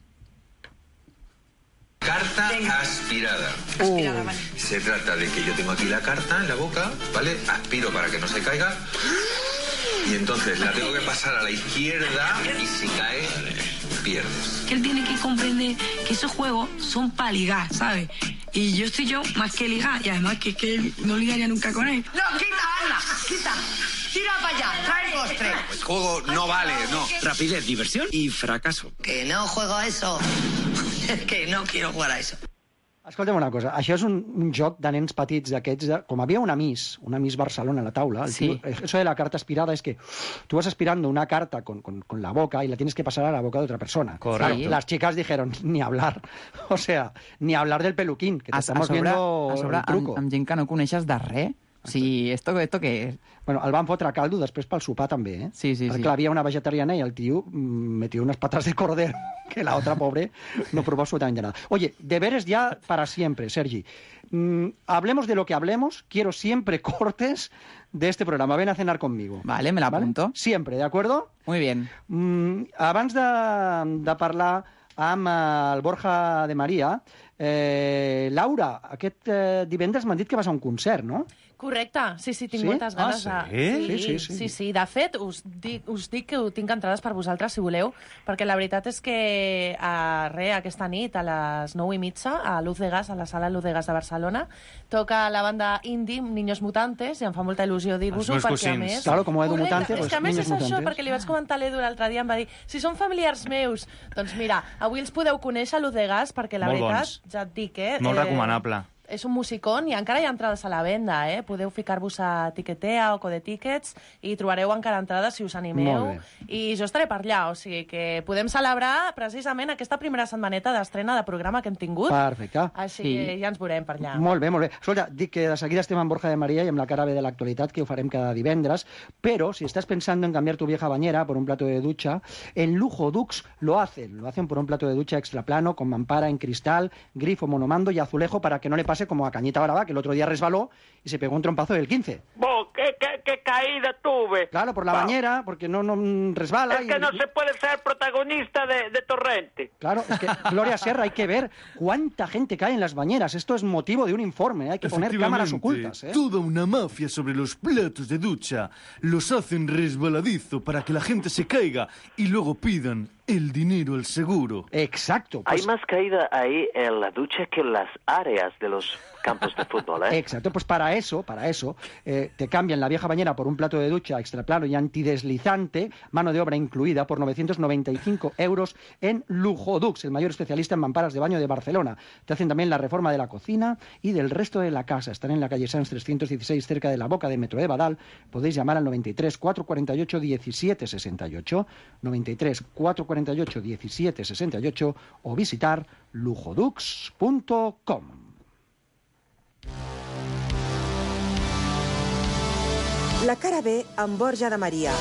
Carta aspirada. Aspirada, vale. Se trata de que yo tengo aquí la carta en la boca, ¿vale? Aspiro para que no se caiga y entonces la tengo que pasar a la izquierda y si cae, pierdes. Que él tiene que comprender que esos juegos son para ligar, ¿sabes? Y yo estoy más que ligar, y además que él no ligaría nunca con él. No, quita, Ana, quita. Tira para allá, trae el postre. El juego no vale, no. Rapidez, diversión y fracaso. Que no juego a eso. Que no quiero jugar a eso. Escolta'm una cosa, això és un joc de nens petits d'aquests, com havia una Miss Barcelona a la taula, eso de la carta aspirada es que tú vas aspirando una carta con la boca y la tienes que pasar a la boca de otra persona. Correcto. Claro, las chicas dijeron, ni hablar, o sea, ni hablar del peluquín, que te estamos viendo el truco. Amb gent que no coneixes de res. Sí, esto què és? Bueno, el van fotre a caldo després pel sopar també, Sí. Perquè clar, havia una vegetariana y el tío metió unas patas de cordero que la otra pobre no probó absolutamente nada. Oye, deberes ya para siempre, Sergi. Hablemos de lo que hablemos, quiero siempre cortes de este programa. Ven a cenar conmigo. Vale, me la apunto. ¿Vale? Siempre, ¿de acuerdo? Muy bien. Abans de parlar amb el Borja de Maria, Laura, aquest divendres m'han dit que vas a un concert, no? Correcte, sí, tinc moltes ganes. Sí. De fet, us dic que tinc entrades per vosaltres, si voleu, perquè la veritat és que aquesta nit, a les 9:30, a Luz de Gas, a la sala Luz de Gas de Barcelona, toca la banda indie Niños Mutantes, i em fa molta il·lusió dir-vos-ho, perquè a més... Claro, com Edu Mutante, és que a més és això, perquè li vaig comentar a l'Edu l'altre dia, em va dir, si són familiars meus, doncs mira, avui els podeu conèixer a Luz de Gas, perquè la veritat, ja et dic, molt recomanable. És un musicón i encara hi ha entrades a la venda, Podeu ficar-vos a Tiquetea o Code Tickets i trobareu encara entrades si us animeu. I jo estaré per allà, o sigui que podem celebrar precisament aquesta primera setmaneta d'estrena de programa que hem tingut. Perfecte. Així que ja ens veurem per allà. Molt bé. Escolta, dic que de seguida estem amb Borja de María i amb la cara B de l'actualitat, que ho farem cada divendres, però si estás pensando en cambiar tu vieja bañera por un plato de ducha, en Lujo Dux lo hacen por un plato de ducha extra plano, con mampara en cristal, grifo, monomando y azulejo para que no le pase como a Cañita Brava, que el otro día resbaló y se pegó un trompazo del 15. ¿Qué caída tuve? Claro, por la bañera, porque no resbala. Es que no se puede ser protagonista de Torrente. Claro, es que, Gloria Serra, hay que ver cuánta gente cae en las bañeras. Esto es motivo de un informe, hay que poner cámaras ocultas. Toda una mafia sobre los platos de ducha. Los hacen resbaladizo para que la gente se caiga y luego pidan el dinero al seguro. Exacto. Hay más caída ahí en la ducha que en las áreas de los campos de fútbol, Exacto, pues para eso, te cambian la vieja bañera por un plato de ducha extra plano y antideslizante, mano de obra incluida, por 995 € en Lujo Dux, el mayor especialista en mamparas de baño de Barcelona. Te hacen también la reforma de la cocina y del resto de la casa. Están en la calle Sanz 316, cerca de la boca de Metro de Badal. Podéis llamar al 93 448 17 68, 93 448 17 68 o visitar lujodux.com. La cara B amb Borja de Maria.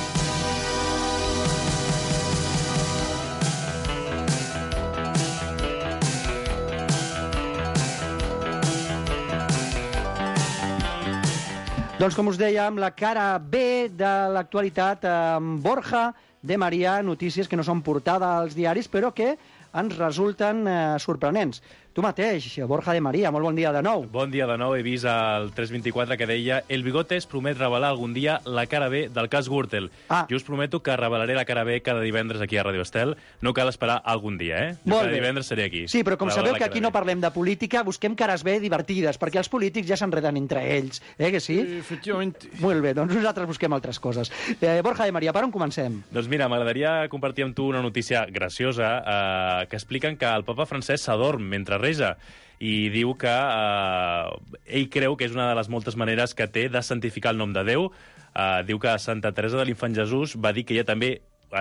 Doncs com us dèiem, la cara B de l'actualitat amb Borja de Maria, notícies que no són portada als diaris, però que ens resulten sorprenents. Tu mateix, Borja de Maria, molt bon dia de nou. Bon dia de nou. He vist el 324 que deia El Bigotes promet revelar algun dia la cara B del cas Gürtel. Jo us prometo que revelaré la cara B cada divendres aquí a Radio Estel. No cal esperar algun dia, Cada divendres seré aquí. Sí, però com sabeu que aquí no parlem de política, busquem cares B divertides, perquè els polítics ja s'enreden entre ells, que sí? Efectivament. Molt bé, doncs nosaltres busquem altres coses. Borja de Maria, per on comencem? Doncs mira, m'agradaria compartir amb tu una notícia graciosa que expliquen que el papa Francesc s'adorm mentre resa i diu que ell creu que és una de les moltes maneres que té de santificar el nom de Déu. Diu que Santa Teresa de l'Infant Jesús va dir que ella també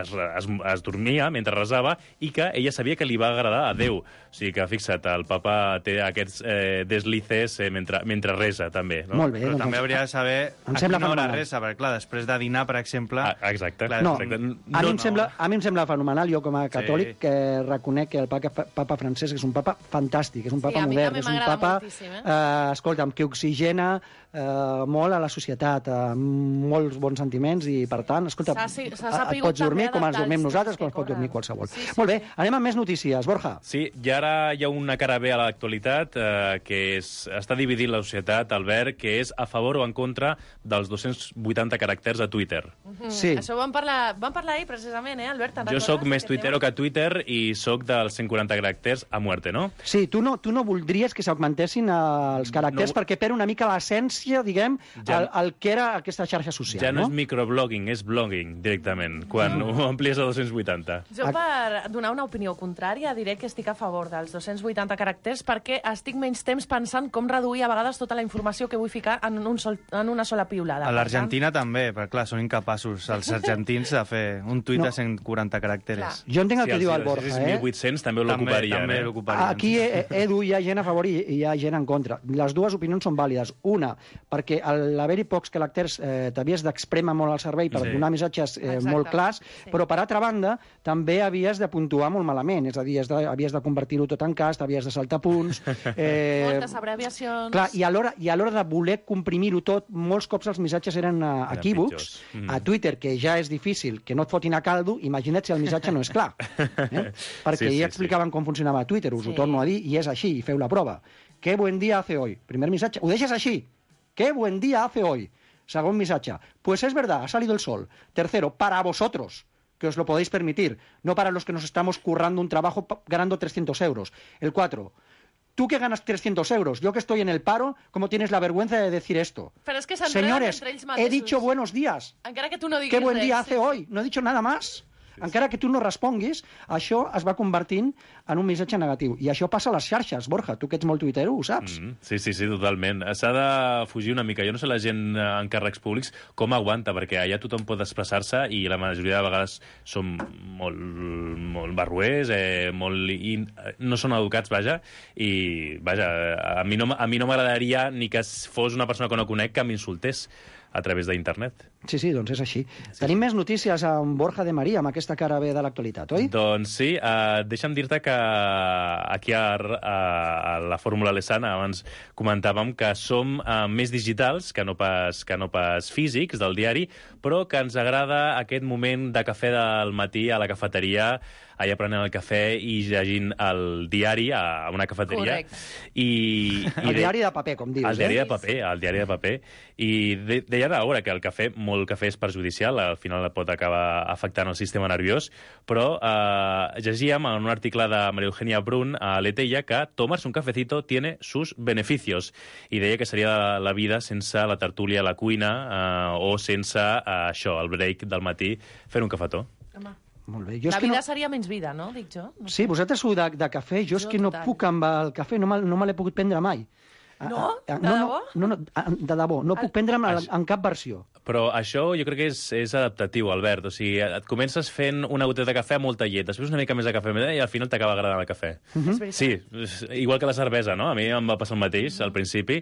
es dormia mentre resava i que ella sabia que li va agradar a Déu. O sigui que, fixa't, el papa té aquests deslices mentre resa, també. No? Molt bé. Però també hauria de saber a quina hora resa, perquè, clar, després de dinar, per exemple... Exacte. Clar, a mi em sembla fenomenal. Jo, com a catòlic, reconec que el papa Francesc és un papa fantàstic, és un papa modern, és un papa, escolta'm, que oxigena molt a la societat, amb molts bons sentiments i, per tant, escolta, et pots dormir com ens dormim nosaltres, com es pot dormir qualsevol. Molt bé, anem amb més notícies. Borja. Sí, i ara hi ha una cara B a l'actualitat que està dividint la societat, Albert, que és a favor o en contra dels 280 caràcters a Twitter. Sí. Això vam parlar ahir, precisament, Albert? Jo sóc més tuitero que Twitter i sóc dels 140 caràcters a muerte, no? Sí, tu no voldries que s'augmentessin els caràcters perquè perd una mica l'essència, diguem, el que era aquesta xarxa social, ja no és microblogging, és blogging, directament, quan ho amplies a 280. Jo, per donar una opinió contrària, diré que estic a favor dels 280 caràcters perquè estic menys temps pensant com reduir a vegades tota la informació que vull ficar en una sola piulada. A l'Argentina també, perquè clar, són incapaços els argentins de fer un tuit de 140 caràcters. Jo entenc el que diu el Borja, Si els 1.800 també l'ocuparien. Aquí, Edu, hi ha gent a favor i hi ha gent en contra. Les dues opinions són vàlides. Una, perquè a l'haver-hi pocs caràcters t'havies d'expremar molt el servei per donar missatges molt clars, però per altra banda també havies de puntuar molt malament, és a dir, havies de convertir-ho tot en cast, havies de saltar punts... Moltes abreviacions... Clar, i a l'hora de voler comprimir-ho tot, molts cops els missatges eren equívocs. A Twitter, que ja és difícil que no et fotin a caldo, imagina't si el missatge no és clar. Perquè ja explicaven com funcionava Twitter, us ho torno a dir, i és així, i feu la prova. Qué buen día hace hoy. Primer missatge. Ho deixes així. qué buen día hace hoy. Segon missatge, pues es verdad, ha salido el sol. Tercero, para vosotros, que os lo podéis permitir, no para los que nos estamos currando un trabajo ganando 300 euros. El 4, tú que ganas 300 euros, yo que estoy en el paro, ¿cómo tienes la vergüenza de decir esto? Però és que Señores, he dicho buenos días. Encara que tu no diguis Qué buen día res, hace hoy. No he dicho nada más. Encara que tu no responguis, això es va convertint en un missatge negatiu. I això passa a les xarxes, Borja. Tu que ets molt tuitero, ho saps. Sí, totalment. S'ha de fugir una mica. Jo no sé la gent en càrrecs públics com aguanta, perquè allà tothom pot expressar-se i la majoria de vegades són molt barruers, no són educats, vaja, i vaja, a mi no m'agradaria ni que fos una persona que no conec que m'insultés a través d'internet. Sí, doncs és així. Tenim més notícies amb Borja de Maria, amb aquesta cara bé de l'actualitat, oi? Doncs sí, deixa'm dir-te que aquí a la Fórmula Lesana abans comentàvem que som més digitals que no pas físics del diari, però que ens agrada aquest moment de cafè del matí a la cafeteria, allà prenent el cafè i llegint el diari a una cafeteria. Correcte. El diari de paper, com dius. El diari de paper. I deien ara que el cafè, molt cafè és perjudicial, al final pot acabar afectant el sistema nerviós, però llegíem en un article de María Eugenia Brun a l'Etella que tomarse un cafecito tiene sus beneficios, i deia que seria la vida sense la tertúlia a la cuina o sense això, el break del matí, fer un cafetó. Home. Molt bé. La vida seria menys vida, no? Dic jo. No sí, vosaltres sou de cafè, jo és que no puc amb el cafè, no me l'he pogut prendre mai. No? De debò? No, de debò, no puc prendre'm en cap versió. Però això jo crec que és adaptatiu, Albert. O sigui, et comences fent una goteta de cafè amb molta llet, després una mica més de cafè i al final t'acaba agradant el cafè. Sí, igual que la cervesa, no? A mi em va passar el mateix al principi.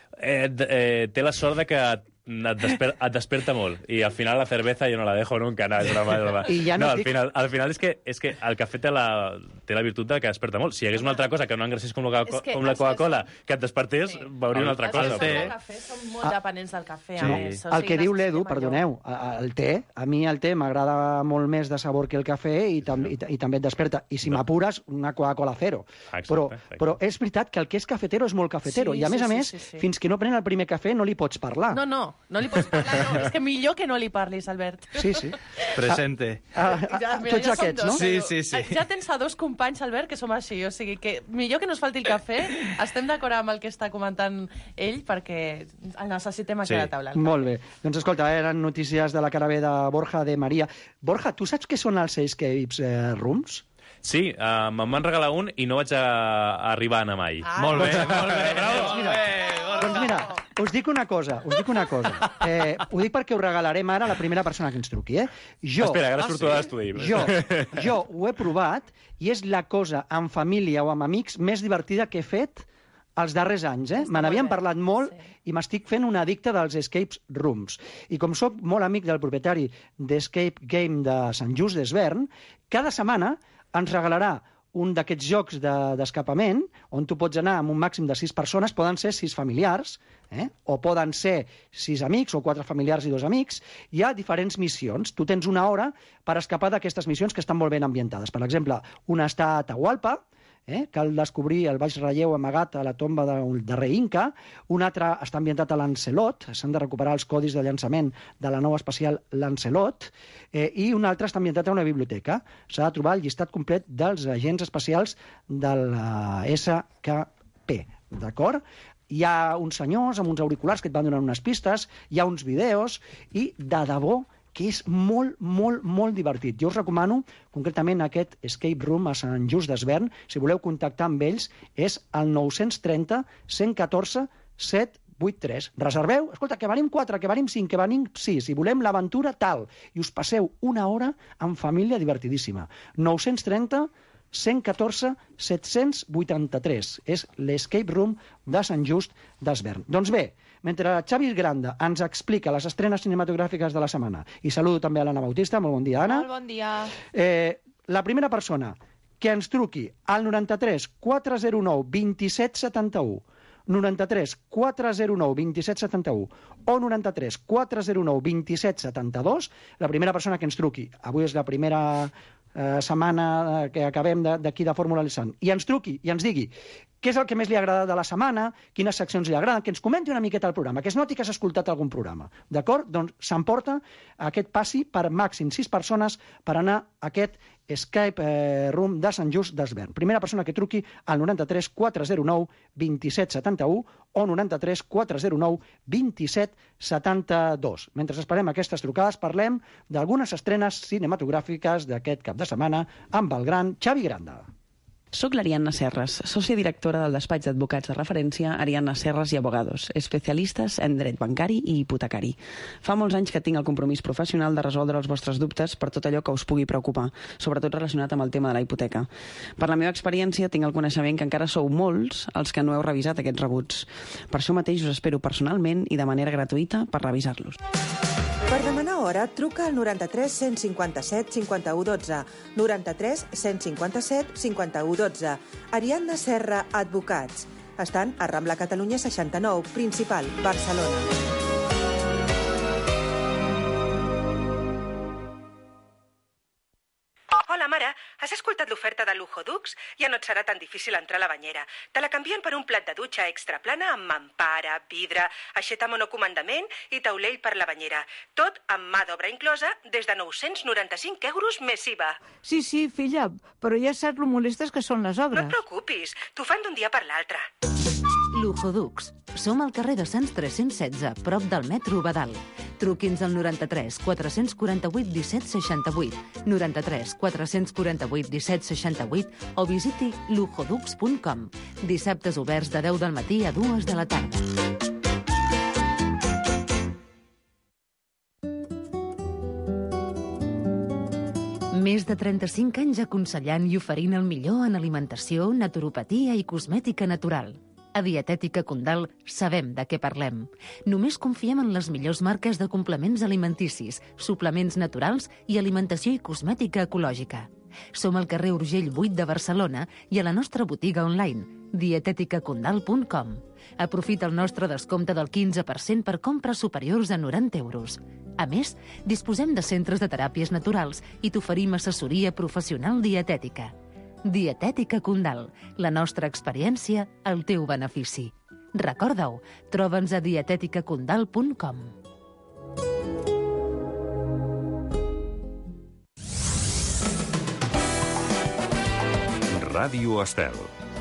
Té la sort de que et desperta molt i al final la cerveza yo no la dejo nunca. No, és broma. Al final és que el cafè té la virtut de que desperta molt. Si hi hagués una altra cosa que no engressés com la Coca-Cola que et despertés, veuria una altra cosa. Els cafè són molt dependents del cafè. El que diu l'Edu, perdoneu, el té, a mi el té m'agrada molt més de sabor que el cafè i també et desperta. I si m'apures, una Coca-Cola cero. Però és veritat que el que és cafetero és molt cafetero i a més, fins que no pren el primer cafè no li pots parlar. No li pots parlar, no. És que millor que no li parlis, Albert. Sí. Presente. Tots aquests, no? Sí. Ja tens a dos companys, Albert, que som així. O sigui, que millor que no es falti el cafè. Estem d'acord amb el que està comentant ell, perquè el necessitem aquí a la taula. Molt bé. Doncs escolta, eren notícies de la cara B de Borja de Maria. Borja, tu saps què són els Escape Rooms? Sí, me'n van regalar un i no vaig arribar a anar mai. Molt bé, bravo. Doncs mira, us dic una cosa. Ho dic perquè ho regalarem ara a la primera persona que ens truqui. Espera, ara surto de l'estudi. Jo ho he provat i és la cosa en família o amb amics més divertida que he fet els darrers anys. Me n'havien parlat molt i m'estic fent un addicte dels Escape Rooms. I com sóc molt amic del propietari d'Escape Game de Sant Just d'Esvern, cada setmana ens regalarà un d'aquests jocs d'escapament on tu pots anar amb un màxim de 6 persones, poden ser 6 familiars, o poden ser 6 amics o 4 familiars i 2 amics. Hi ha diferents missions. Tu tens una hora per escapar d'aquestes missions que estan molt ben ambientades. Per exemple, una està a Atahualpa, cal descobrir el baix relleu amagat a la tomba del darrer Inca. Un altre està ambientat a Lancelot, s'han de recuperar els codis de llançament de la nova espacial Lancelot, i un altre està ambientat a una biblioteca. S'ha de trobar el llistat complet dels agents espacials de la SKP, d'acord? Hi ha uns senyors amb uns auriculars que et van donant unes pistes, hi ha uns vídeos, i de debò que és molt, molt, molt divertit. Jo us recomano concretament aquest Escape Room a Sant Just d'Esvern. Si voleu contactar amb ells, és el 930 114 783. Reserveu, escolta, que venim 4, que venim 5, que venim 6, i volem l'aventura tal. I us passeu una hora en família divertidíssima. 930 114 783. És l'Escape Room de Sant Just d'Esvern. Doncs bé, mentre Xavi Granda ens explica les estrenes cinematogràfiques de la setmana, i saludo també a l'Anna Bautista. Molt bon dia, Anna. Molt bon dia. La primera persona que ens truqui al 93 409 2771, 93 409 2771 o 93 409 2772, la primera persona que ens truqui, avui és la primera setmana que acabem d'aquí de Fórmula Lessan, i ens truqui i ens digui què és el que més li agrada de la setmana, quines seccions li agraden, que ens comenti una miqueta el programa, que es noti que has escoltat algun programa. D'acord? Doncs s'emporta aquest passi per màxim 6 persones per anar a aquest Escape Room de Sant Just d'Esvern. Primera persona que truqui al 93 409 27 71 o 93 409 27 72. Mentre esperem aquestes trucades, parlem d'algunes estrenes cinematogràfiques d'aquest cap de setmana amb el gran Xavi Granda. Soc l'Ariadna Serras, sòcia directora del despatx d'advocats de referència Ariadna Serras i Abogados, especialistes en dret bancari i hipotecari. Fa molts anys que tinc el compromís professional de resoldre els vostres dubtes per tot allò que us pugui preocupar, sobretot relacionat amb el tema de la hipoteca. Per la meva experiència tinc el coneixement que encara sou molts els que no heu revisat aquests rebuts. Per això mateix us espero personalment i de manera gratuïta per revisar-los. Per demanar hora, truca al 93 157 51 12, 93 157 51 12. Ariadna Serra Advocats. Estan a Rambla Catalunya 69, Principal, Barcelona. Hola, mare. Has escoltat l'oferta de Lujo Dux? Ja no et serà tan difícil entrar a la banyera. Te la canvien per un plat de dutxa extra plana amb mampara, vidre, aixeta monocomandament i taulell per la banyera. Tot amb mà d'obra inclosa des de 995 euros més IVA. Sí, filla, però ja saps lo molestes que són les obres. No et preocupis, t'ho fan d'un dia per l'altre. Lujo Dux. Som al carrer de Sants 316, prop del metro Badal. Truqui'ns al 93 448 17 68, 93 448 17 68 o visiti lujodux.com. Dissabtes oberts de 10 del matí a 2 de la tarda. Més de 35 anys aconsellant i oferint el millor en alimentació, naturopatia i cosmètica natural. A Dietètica Condal sabem de què parlem. Només confiem en les millors marques de complements alimenticis, suplements naturals i alimentació i cosmètica ecològica. Som al carrer Urgell 8 de Barcelona i a la nostra botiga online, dieteticacondal.com. Aprofita el nostre descompte del 15% per compres superiors a 90 euros. A més, disposem de centres de teràpies naturals i t'oferim assessoria professional dietètica. Dietètica Condal, la nostra experiència, el teu benefici. Recorda-ho, troba'ns a dieteticacondal.com. Ràdio Estel.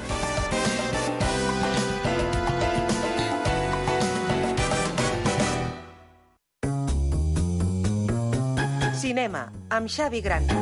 Cinema, amb Xavi Granda.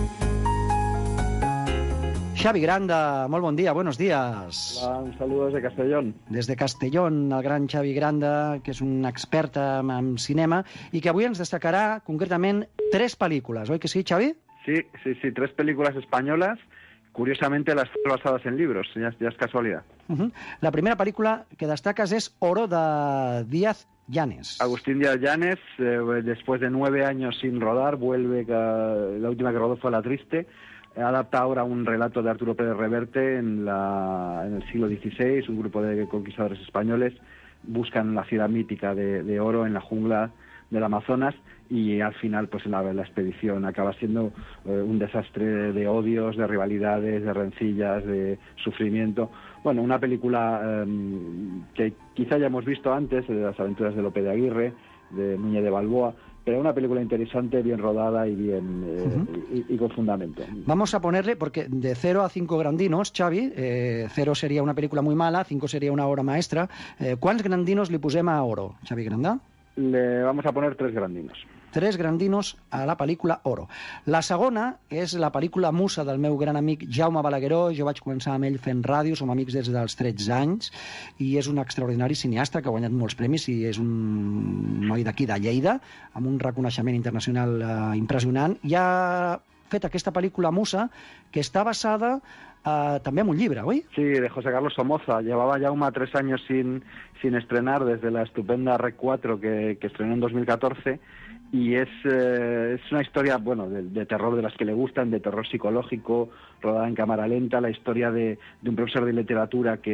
Xavi Granda, molt bon dia, buenos días. Hola, un saludo desde Castellón. Desde Castellón, el gran Xavi Granda, que és un expert en cinema, i que avui ens destacarà concretament 3 pel·lícules, oi que sí, Xavi? Sí, 3 películas españolas, curiosamente las basadas en libros, ya es casualidad. La primera película que destacas es Oro, de Díaz Llanes. Agustín Díaz Llanes, después de 9 años sin rodar, vuelve, la última que rodó fue La Triste. Adapta ahora un relato de Arturo Pérez Reverte en el siglo XVI. Un grupo de conquistadores españoles buscan la ciudad mítica de Oro en la jungla del Amazonas, y al final pues la expedición acaba siendo un desastre de odios, de rivalidades, de rencillas, de sufrimiento. Bueno, una película que quizá ya hemos visto antes, de las aventuras de Lope de Aguirre, de Núñez de Balboa, pero una película interesante, bien rodada y bien y con fundamento. Vamos a ponerle, porque de 0 a 5 grandinos, Xavi, 0 sería una película muy mala, 5 sería una obra maestra. ¿Cuántos grandinos li posem a Oro, Xavi Granda? Le vamos a poner 3 grandinos. 3 grandinos a la pel·lícula Oro. La segona és la pel·lícula musa del meu gran amic Jaume Balagueró. Jo vaig començar amb ell fent ràdio, som amics des dels 13 anys, i és un extraordinari cineasta que ha guanyat molts premis i és un noi d'aquí, de Lleida, amb un reconeixement internacional impressionant. I ha fet aquesta pel·lícula musa que està basada també en un llibre, ¿oi? Sí, de José Carlos Somoza. Llevaba Jaume 3 años sin estrenar desde la estupenda Rec 4 que estrenó en 2014. Y es una historia, bueno, de terror, de las que le gustan, de terror psicológico, rodada en cámara lenta, la historia de un profesor de literatura que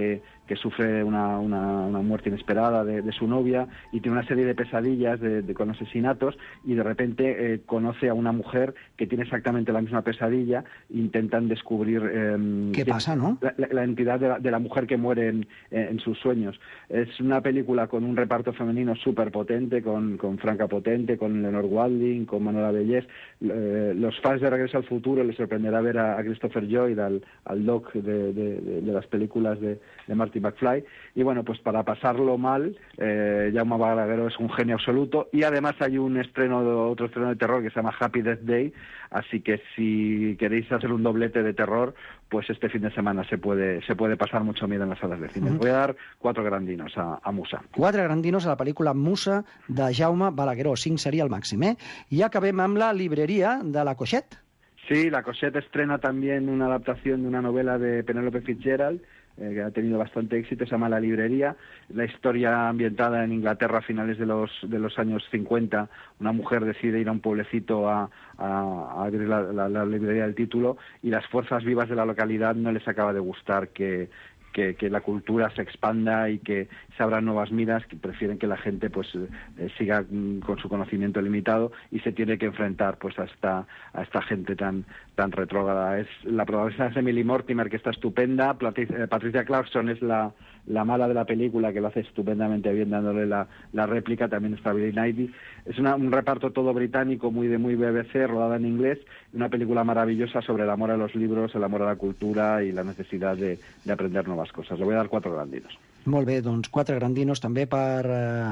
que sufre una muerte inesperada de su novia y tiene una serie de pesadillas con asesinatos, y de repente conoce a una mujer que tiene exactamente la misma pesadilla. Intentan descubrir ¿qué pasa, no? La entidad de la mujer que muere en sus sueños. Es una película con un reparto femenino súper potente, con Franca Potente, con Leonor Walding, con Manuela Bellés. Los fans de Regreso al Futuro les sorprenderá ver a Christopher Lloyd, al Doc de las películas de Marty McFly. Y bueno, pues para pasarlo mal, Jaume Balagueró es un genio absoluto, y además hay otro estreno de terror que se llama Happy Death Day, así que si queréis hacer un doblete de terror, pues este fin de semana se puede pasar mucho miedo en las salas de cine. Voy a dar 4 grandinos a Musa. 4 grandinos a la pel·lícula Musa de Jaume Balagueró. 5 seria el màxim, eh? I acabem amb la libreria de la Coixet. Sí, la Coixet estrena también una adaptación de una novela de Penélope Fitzgerald, que ha tenido bastante éxito, se llama La librería. La historia ambientada en Inglaterra a finales de los años 50. Una mujer decide ir a un pueblecito a abrir la librería del título, y las fuerzas vivas de la localidad no les acaba de gustar que la cultura se expanda y que se abran nuevas miras, que prefieren que la gente pues siga con su conocimiento limitado, y se tiene que enfrentar pues a esta gente tan retrógrada. La protagonista es Emily Mortimer, que está estupenda. Patricia Clarkson es la mala de la película, que lo hace estupendamente bien dándole la réplica. También está Billie Knightley. Es un reparto todo británico, muy BBC, rodada en inglés. Una película maravillosa sobre el amor a los libros, el amor a la cultura y la necesidad de aprender nuevas cosas. Le voy a dar 4 grandinos. Molt bé, doncs 4 grandinos també per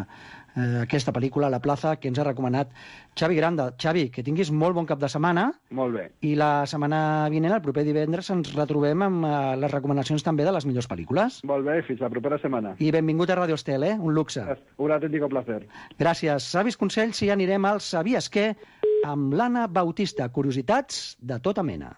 aquesta pel·lícula, La plaza, que ens ha recomanat Xavi Granda. Xavi, que tinguis molt bon cap de setmana. Molt bé. I la setmana vinent, el proper divendres, ens retrobem amb les recomanacions també de les millors pel·lícules. Molt bé, fins la propera setmana. I benvingut a Radio Estel, un luxe. Un autèntico placer. Gràcies. Savis consells, i anirem al Sabies què? Amb l'Anna Bautista. Curiositats de tota mena.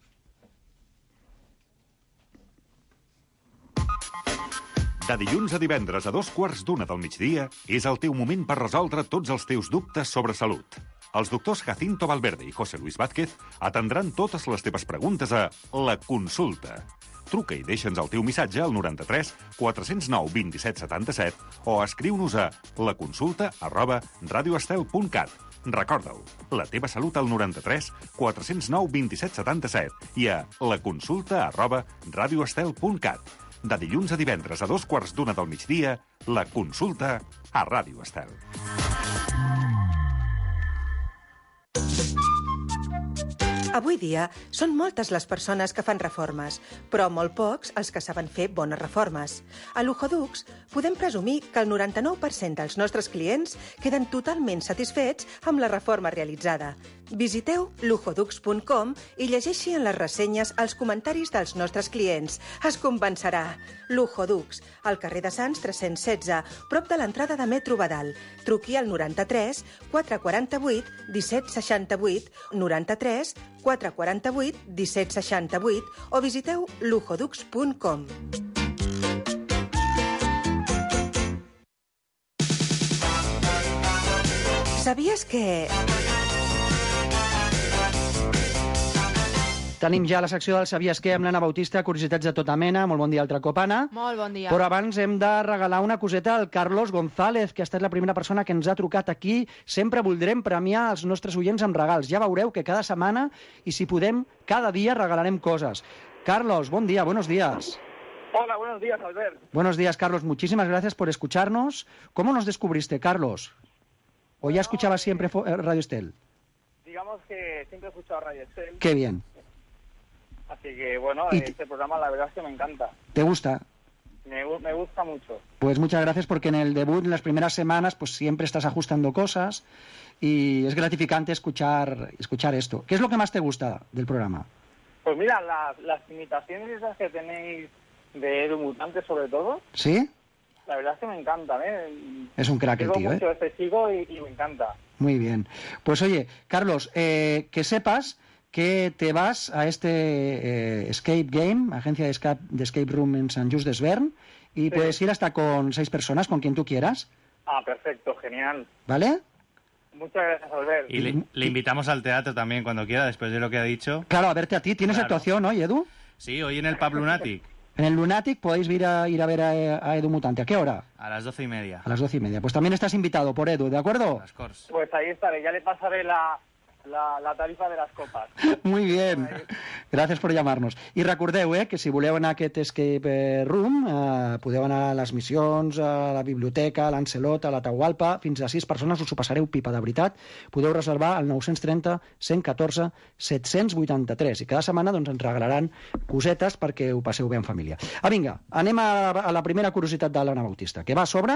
De dilluns a divendres a 2:15 del migdia és el teu moment per resoldre tots els teus dubtes sobre salut. Els doctors Jacinto Valverde i José Luis Vázquez atendran totes les teves preguntes a La Consulta. Truca i deixa'ns el teu missatge al 93 409 27 77 o escriu-nos a laconsulta@radioestel.cat. Recorda-ho, la teva salut al 93 409 27 77 i a laconsulta@radioestel.cat. De dilluns a divendres a 2:15 del migdia, La Consulta a Ràdio Estel. Avui dia són moltes les persones que fan reformes, però molt pocs els que saben fer bones reformes. A Luxodux podem presumir que el 99% dels nostres clients queden totalment satisfets amb la reforma realitzada. Visiteu luxodux.com i llegeixi en les ressenyes els comentaris dels nostres clients. Es convencerà. Luxodux, al carrer de Sants 316, prop de l'entrada de Metro Badal. Truqui al 93 448 1768, 93 448 1768 o visiteu luxodux.com. Sabies que... Tenim ja la secció del Sabies què amb l'Anna Bautista, curiositats de tota mena. Molt bon dia altre cop, Anna. Molt bon dia. Però abans hem de regalar una coseta al Carlos González, que ha estat la primera persona que ens ha trucat aquí. Sempre voldrem premiar els nostres oients amb regals. Ja veureu que cada setmana, i si podem, cada dia regalarem coses. Carlos, bon dia, buenos días. Hola, buenos días, Albert. Buenos días, Carlos. Muchísimas gracias por escucharnos. ¿Cómo nos descubriste, Carlos? ¿O ya escuchabas siempre Radio Estel? Digamos que siempre he escuchado Radio Estel. Qué bien. Así que, bueno, este programa la verdad es que me encanta. ¿Te gusta? Me gusta mucho. Pues muchas gracias, porque en el debut, en las primeras semanas, pues siempre estás ajustando cosas y es gratificante escuchar esto. ¿Qué es lo que más te gusta del programa? Pues mira, las imitaciones esas que tenéis de Edu Mutante, sobre todo. ¿Sí? La verdad es que me encantan, ¿eh? Es un crack el tío, mucho sigo y me encanta. Muy bien. Pues oye, Carlos, que sepas que te vas a este Escape Game, agencia de escape room en Sant Just Desvern, y sí, puedes ir hasta con 6 personas, con quien tú quieras. Ah, perfecto, genial. ¿Vale? Muchas gracias, Albert. Y le invitamos al teatro también cuando quiera, después de lo que ha dicho. Claro, a verte a ti. ¿Tienes actuación hoy, Edu? Sí, hoy en el Pub Lunatic. En el Lunatic podéis ir a ver a Edu Mutante. ¿A qué hora? A las 12:30. A las 12:30. Pues también estás invitado por Edu, ¿de acuerdo? Pues ahí estaré, ya le pasaré la tarifa de les copas. Muy bien. Gràcies per llamarnos. I recordeu que si voleu anar a aquest escape room podeu anar a les missions, a la biblioteca, a l'Ancelot, a la Tahualpa, fins a 6 persones, us ho passareu pipa de veritat. Podeu reservar al 930 114 783 i cada setmana ens regalaran cosetes perquè ho passeu bé en família. Vinga, anem a la primera curiositat de l'Anna Bautista, que va sobre...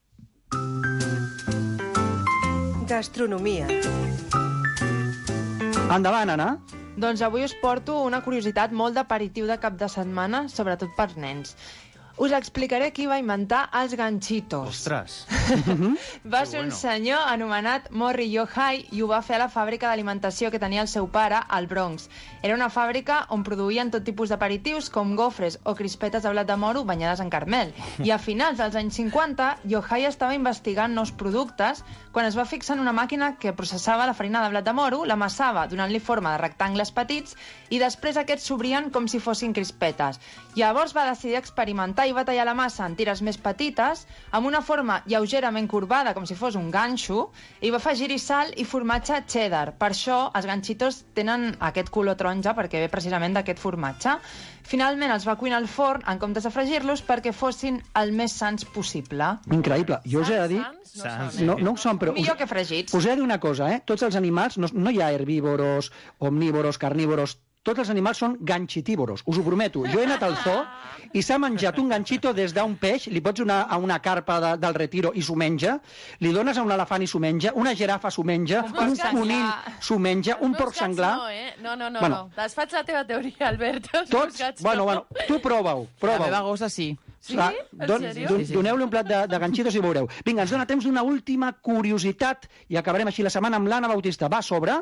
Gastronomia. Endavant, Anna. Doncs avui us porto una curiositat molt d'aperitiu de cap de setmana, sobretot per nens. Us explicaré qui va inventar els ganchitos. Ostres! Va ser un senyor anomenat Morrie Yohai i ho va fer a la fàbrica d'alimentació que tenia el seu pare al Bronx. Era una fàbrica on produïen tot tipus d'aperitius com gofres o crispetes de blat de moro banyades en carmel. I a finals dels anys 50, Yohai estava investigant nous productes quan es va fixar en una màquina que processava la farina de blat de moro, l'amassava donant-li forma de rectangles petits i després aquests s'obrien com si fossin crispetes. Llavors va decidir experimentar i va tallar la massa en tires més petites, amb una forma lleugerament corbada, com si fos un ganxo, i va afegir-hi sal i formatge cheddar. Per això els ganxitos tenen aquest color taronja, perquè ve precisament d'aquest formatge. Finalment els va cuinar al forn en comptes de fregir-los perquè fossin el més sans possible. Increïble. Jo us he de dir... No ho són, però... Millor que fregits. Us he de dir una cosa, Tots els animals, no hi ha herbívoros, omnívoros, carnívoros, tots els animals són ganxitívoros, us ho prometo. Jo he anat al zoo i s'ha menjat un ganxito des d'un peix, li pots donar a una carpa del retiro i s'ho menja, li dones a un elefant i s'ho menja, una girafa s'ho menja, un conill s'ho menja, un porc senglar... No. Desfaig la teva teoria, Albert. Tots? Bueno, tu prova-ho. La meva gossa sí. Sí? En sèrio? Doneu-li un plat de ganxitos i veureu. Vinga, ens dona temps d'una última curiositat i acabarem així la setmana amb l'Anna Bautista. Va sobre...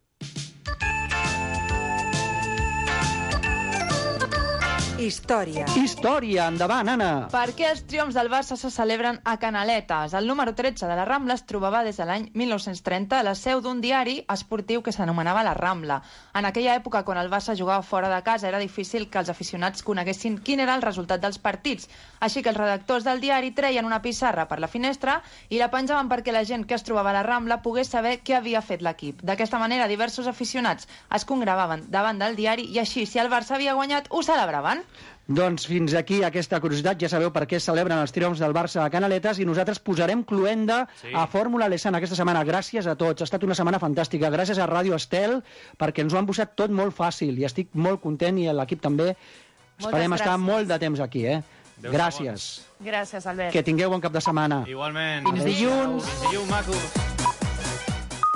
Història. Història, endavant, Anna. Per què els triomfs del Barça se celebren a Canaletes? El número 13 de la Rambla es trobava des de l'any 1930 a la seu d'un diari esportiu que s'anomenava La Rambla. En aquella època, quan el Barça jugava fora de casa, era difícil que els aficionats coneguessin quin era el resultat dels partits. Així que els redactors del diari treien una pissarra per la finestra i la penjaven perquè la gent que es trobava a la Rambla pogués saber què havia fet l'equip. D'aquesta manera, diversos aficionats es congregaven davant del diari i així, si el Barça havia guanyat, ho celebraven. Doncs fins aquí aquesta curiositat. Ja sabeu per què es celebren els triomfs del Barça a Canaletes i nosaltres posarem cluenda a Fórmula Lesan aquesta setmana. Gràcies a tots. Ha estat una setmana fantàstica. Gràcies a Ràdio Estel perquè ens ho han posat tot molt fàcil i estic molt content i l'equip també. Esperem estar molt de temps aquí, Gràcies. Gràcies, Albert. Que tingueu bon cap de setmana. Igualment. Fins dilluns. Fins dilluns, macos.